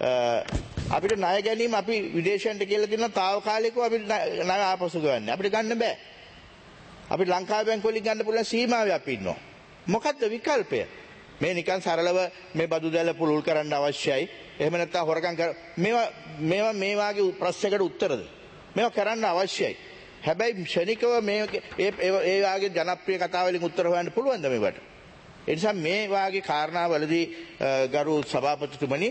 අපිට ණය ගැනීම අපි විදේශයන්ට කියලා දෙනවා తాවකාලිකව අපිට ණය ආපසු ගන්න. අපිට ගන්න බෑ. අපිට ලංකාවේ බැංකු වලින් ගන්න පුළුවන් සීමාවේ අපි ඉන්නවා. මොකද්ද විකල්පය? මේ නිකන් සරලව මේ බදු දැල පුළුල් කරන්න අවශ්‍යයි. එහෙම නැත්නම් හොරකම් කර මේවා මේ වාගේ ප්‍රශ්නයකට උත්තරද? මේවා කරන්න අවශ්‍යයි. හැබැයි ක්ෂණිකව මේ ඒ වාගේ ජනප්‍රිය කතා වලින් උත්තර හොයන්න පුළුවන්ද මේවට? ඒ නිසා මේ වාගේ කාරණාවලදී ගරු සභාපතිතුමනි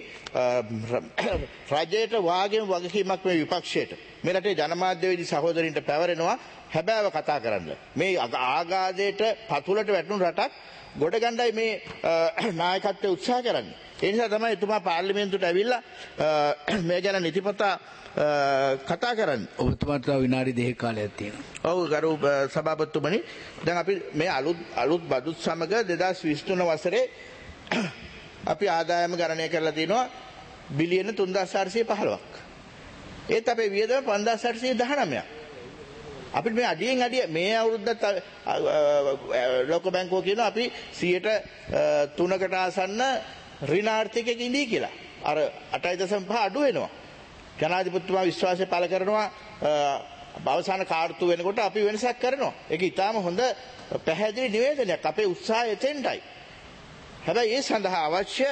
රජයට වාගේම වගකීමක් මේ විපක්ෂයට මේ රටේ ජනමාධ්‍යවේදී සහෝදරින්ට පැවරෙනවා හැබෑව කතා කරන්න. මේ ආගාදයට පතුලට වැටුණු රටක් ගොඩ ගණ්ඩයි මේ නායකත්වය උත්සාහ කරන්නේ. ඒ නිසා තමයි එතුමා පාර්ලිමේන්තුවට ඇවිල්ලා මේ ගැන නිතිපතා කතා කරන්නේ. ඔබතුමාට විනාඩි 2ක කාලයක් තියෙනවා. ඔව් ගරු සභාපතිතුමනි දැන් අපි මේ අලුත් බදුත් සමග 2023 වසරේ අපි ආදායම ගණනය කරලා තිනවා බිලියන 3,415ක්. ඒත් අපේ වියදම 5,819ක්. අපිට මේ අඩියෙන් අඩිය මේ අවුරුද්දත් ලෝක බැංකුව කියනවා අපි 3%කට ආසන්න ඍණ ආර්ථිකයක ඉඳී කියලා. අර 8.5 අඩු වෙනවා. ජනාධිපතිතුමා විශ්වාසය පළ කරනවා අවසාන කාර්තු වෙනකොට අපි වෙනසක් කරනවා. ඒක ඊටාම හොඳ පැහැදිලි නිවේදනයක්. අපේ උත්සාහය එතෙන්ටයි. හැබැයි ඒ සඳහා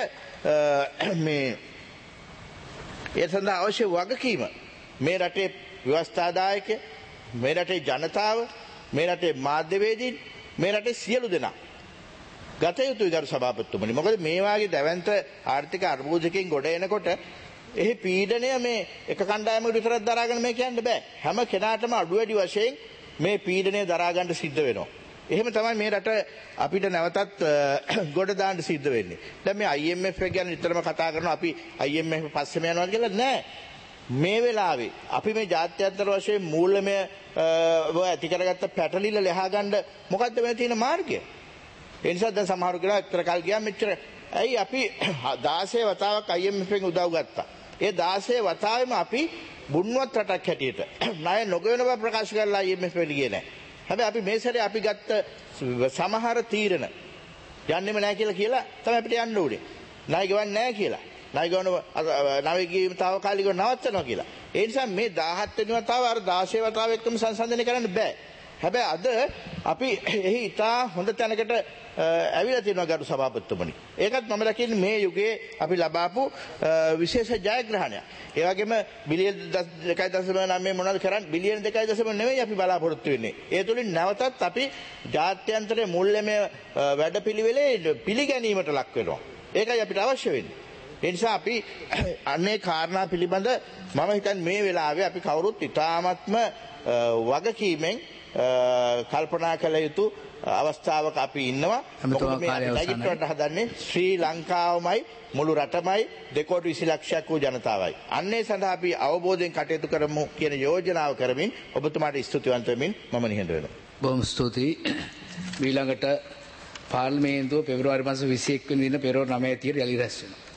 අවශ්‍ය වගකීම මේ රටේ ව්‍යවස්ථාදායක මේ රටේ ජනතාව මේ රටේ මාධ්‍යවේදීන් මේ රටේ සියලු දෙනා ගත යුතුයි ගරු සභාපතිතුමනි. මොකද මේ වාගේ දැවැන්ත ආර්ථික අර්බුදකින් ගොඩ එනකොට එහි පීඩනය මේ එක කණ්ඩායමකට විතරක් දරාගෙන මේ කියන්න බෑ. හැම කෙනාටම අඩු වැඩි වශයෙන් මේ පීඩනය දරා ගන්න සිද්ධ වෙනවා. එහෙම තමයි මේ රට අපිට නැවතත් ගොඩ දාන්න සිද්ධ වෙන්නේ. දැන් මේ IMF එක ගැන නිතරම කතා කරනවා අපි IMF පස්සෙම යනවා කියලා නෑ. මේ වෙලාවේ අපි මේ ජාත්‍යන්තර වශයෙන් මූල්‍යමය ඇති කරගත්ත පැටලිල්ල ලෙහා ගන්න මොකද්ද මේ තියෙන මාර්ගය? ඒ නිසා දැන් සමහරු කියලා එක්තර කල් ගියා මෙච්චර ඇයි අපි 16 වතාවක් IMF එකෙන් උදව් ගත්තා. ඒ 16 වතාවෙම අපි බුන්වත් රටක් හැටියට ණය නොගෙවන බව ප්‍රකාශ කරලා IMF එකට ගියේ නැහැ. හැබැයි අපි මේ සැරේ අපි ගත්ත සමහර තීරණ යන්නෙම නැහැ කියලා තමයි අපිට යන්න උනේ. ණය ගෙවන්නේ නැහැ කියලා. ණය ගෙවන ණය ගෙවීම తాවකාලිකව නවත්තනවා කියලා. ඒ නිසා මේ 17 වෙනි වතාව අර 16 වතාව එක්කම සංසන්දනය කරන්න බෑ. හැබැයි අද අපි එහි ඉතා හොඳ තැනකට ඇවිල්ලා තියෙනවා ගරු සභාපතිතුමනි. ඒකත් මම දකින්නේ මේ යුගයේ අපි ලබාපු විශේෂ ජයග්‍රහණයක්. ඒ වගේම බිලියන 2.9 මොනවද කරන්නේ? බිලියන 2.9 නෙවෙයි අපි බලාපොරොත්තු වෙන්නේ. ඒ තුලින් නැවතත් අපි ජාත්‍යන්තර මූල්‍යමය වැඩපිළිවෙලේ පිළිගැනීමට ලක් වෙනවා. ඒකයි අපිට අවශ්‍ය වෙන්නේ. ඒ නිසා අපි අනේ කාරණා පිළිබඳ මම හිතන්නේ මේ වෙලාවේ අපි කවුරුත් ඉතාමත්ම වගකීමෙන් කල්පනා කළ යුතු අවස්ථාවක අපි ඉන්නවා. මොකද මේ නැගිටවන්න හදන්නේ ශ්‍රී ලංකාවමයි මුළු රටමයි 2.20 ලක්ෂයක් වූ ජනතාවයි. අන්නේ සඳහා අපි අවබෝධයෙන් කටයුතු කරමු කියන යෝජනාව කරමින් ඔබතුමාට ස්තුතිවන්ත වෙමින් මම නිහඬ වෙනවා. බොහොම ස්තුතියි. ඊළඟට පාර්ලිමේන්තුව පෙබරවාරි මාස 21 වෙනි දින පෙරවරු 9 යලිත් රැස් වෙනවා.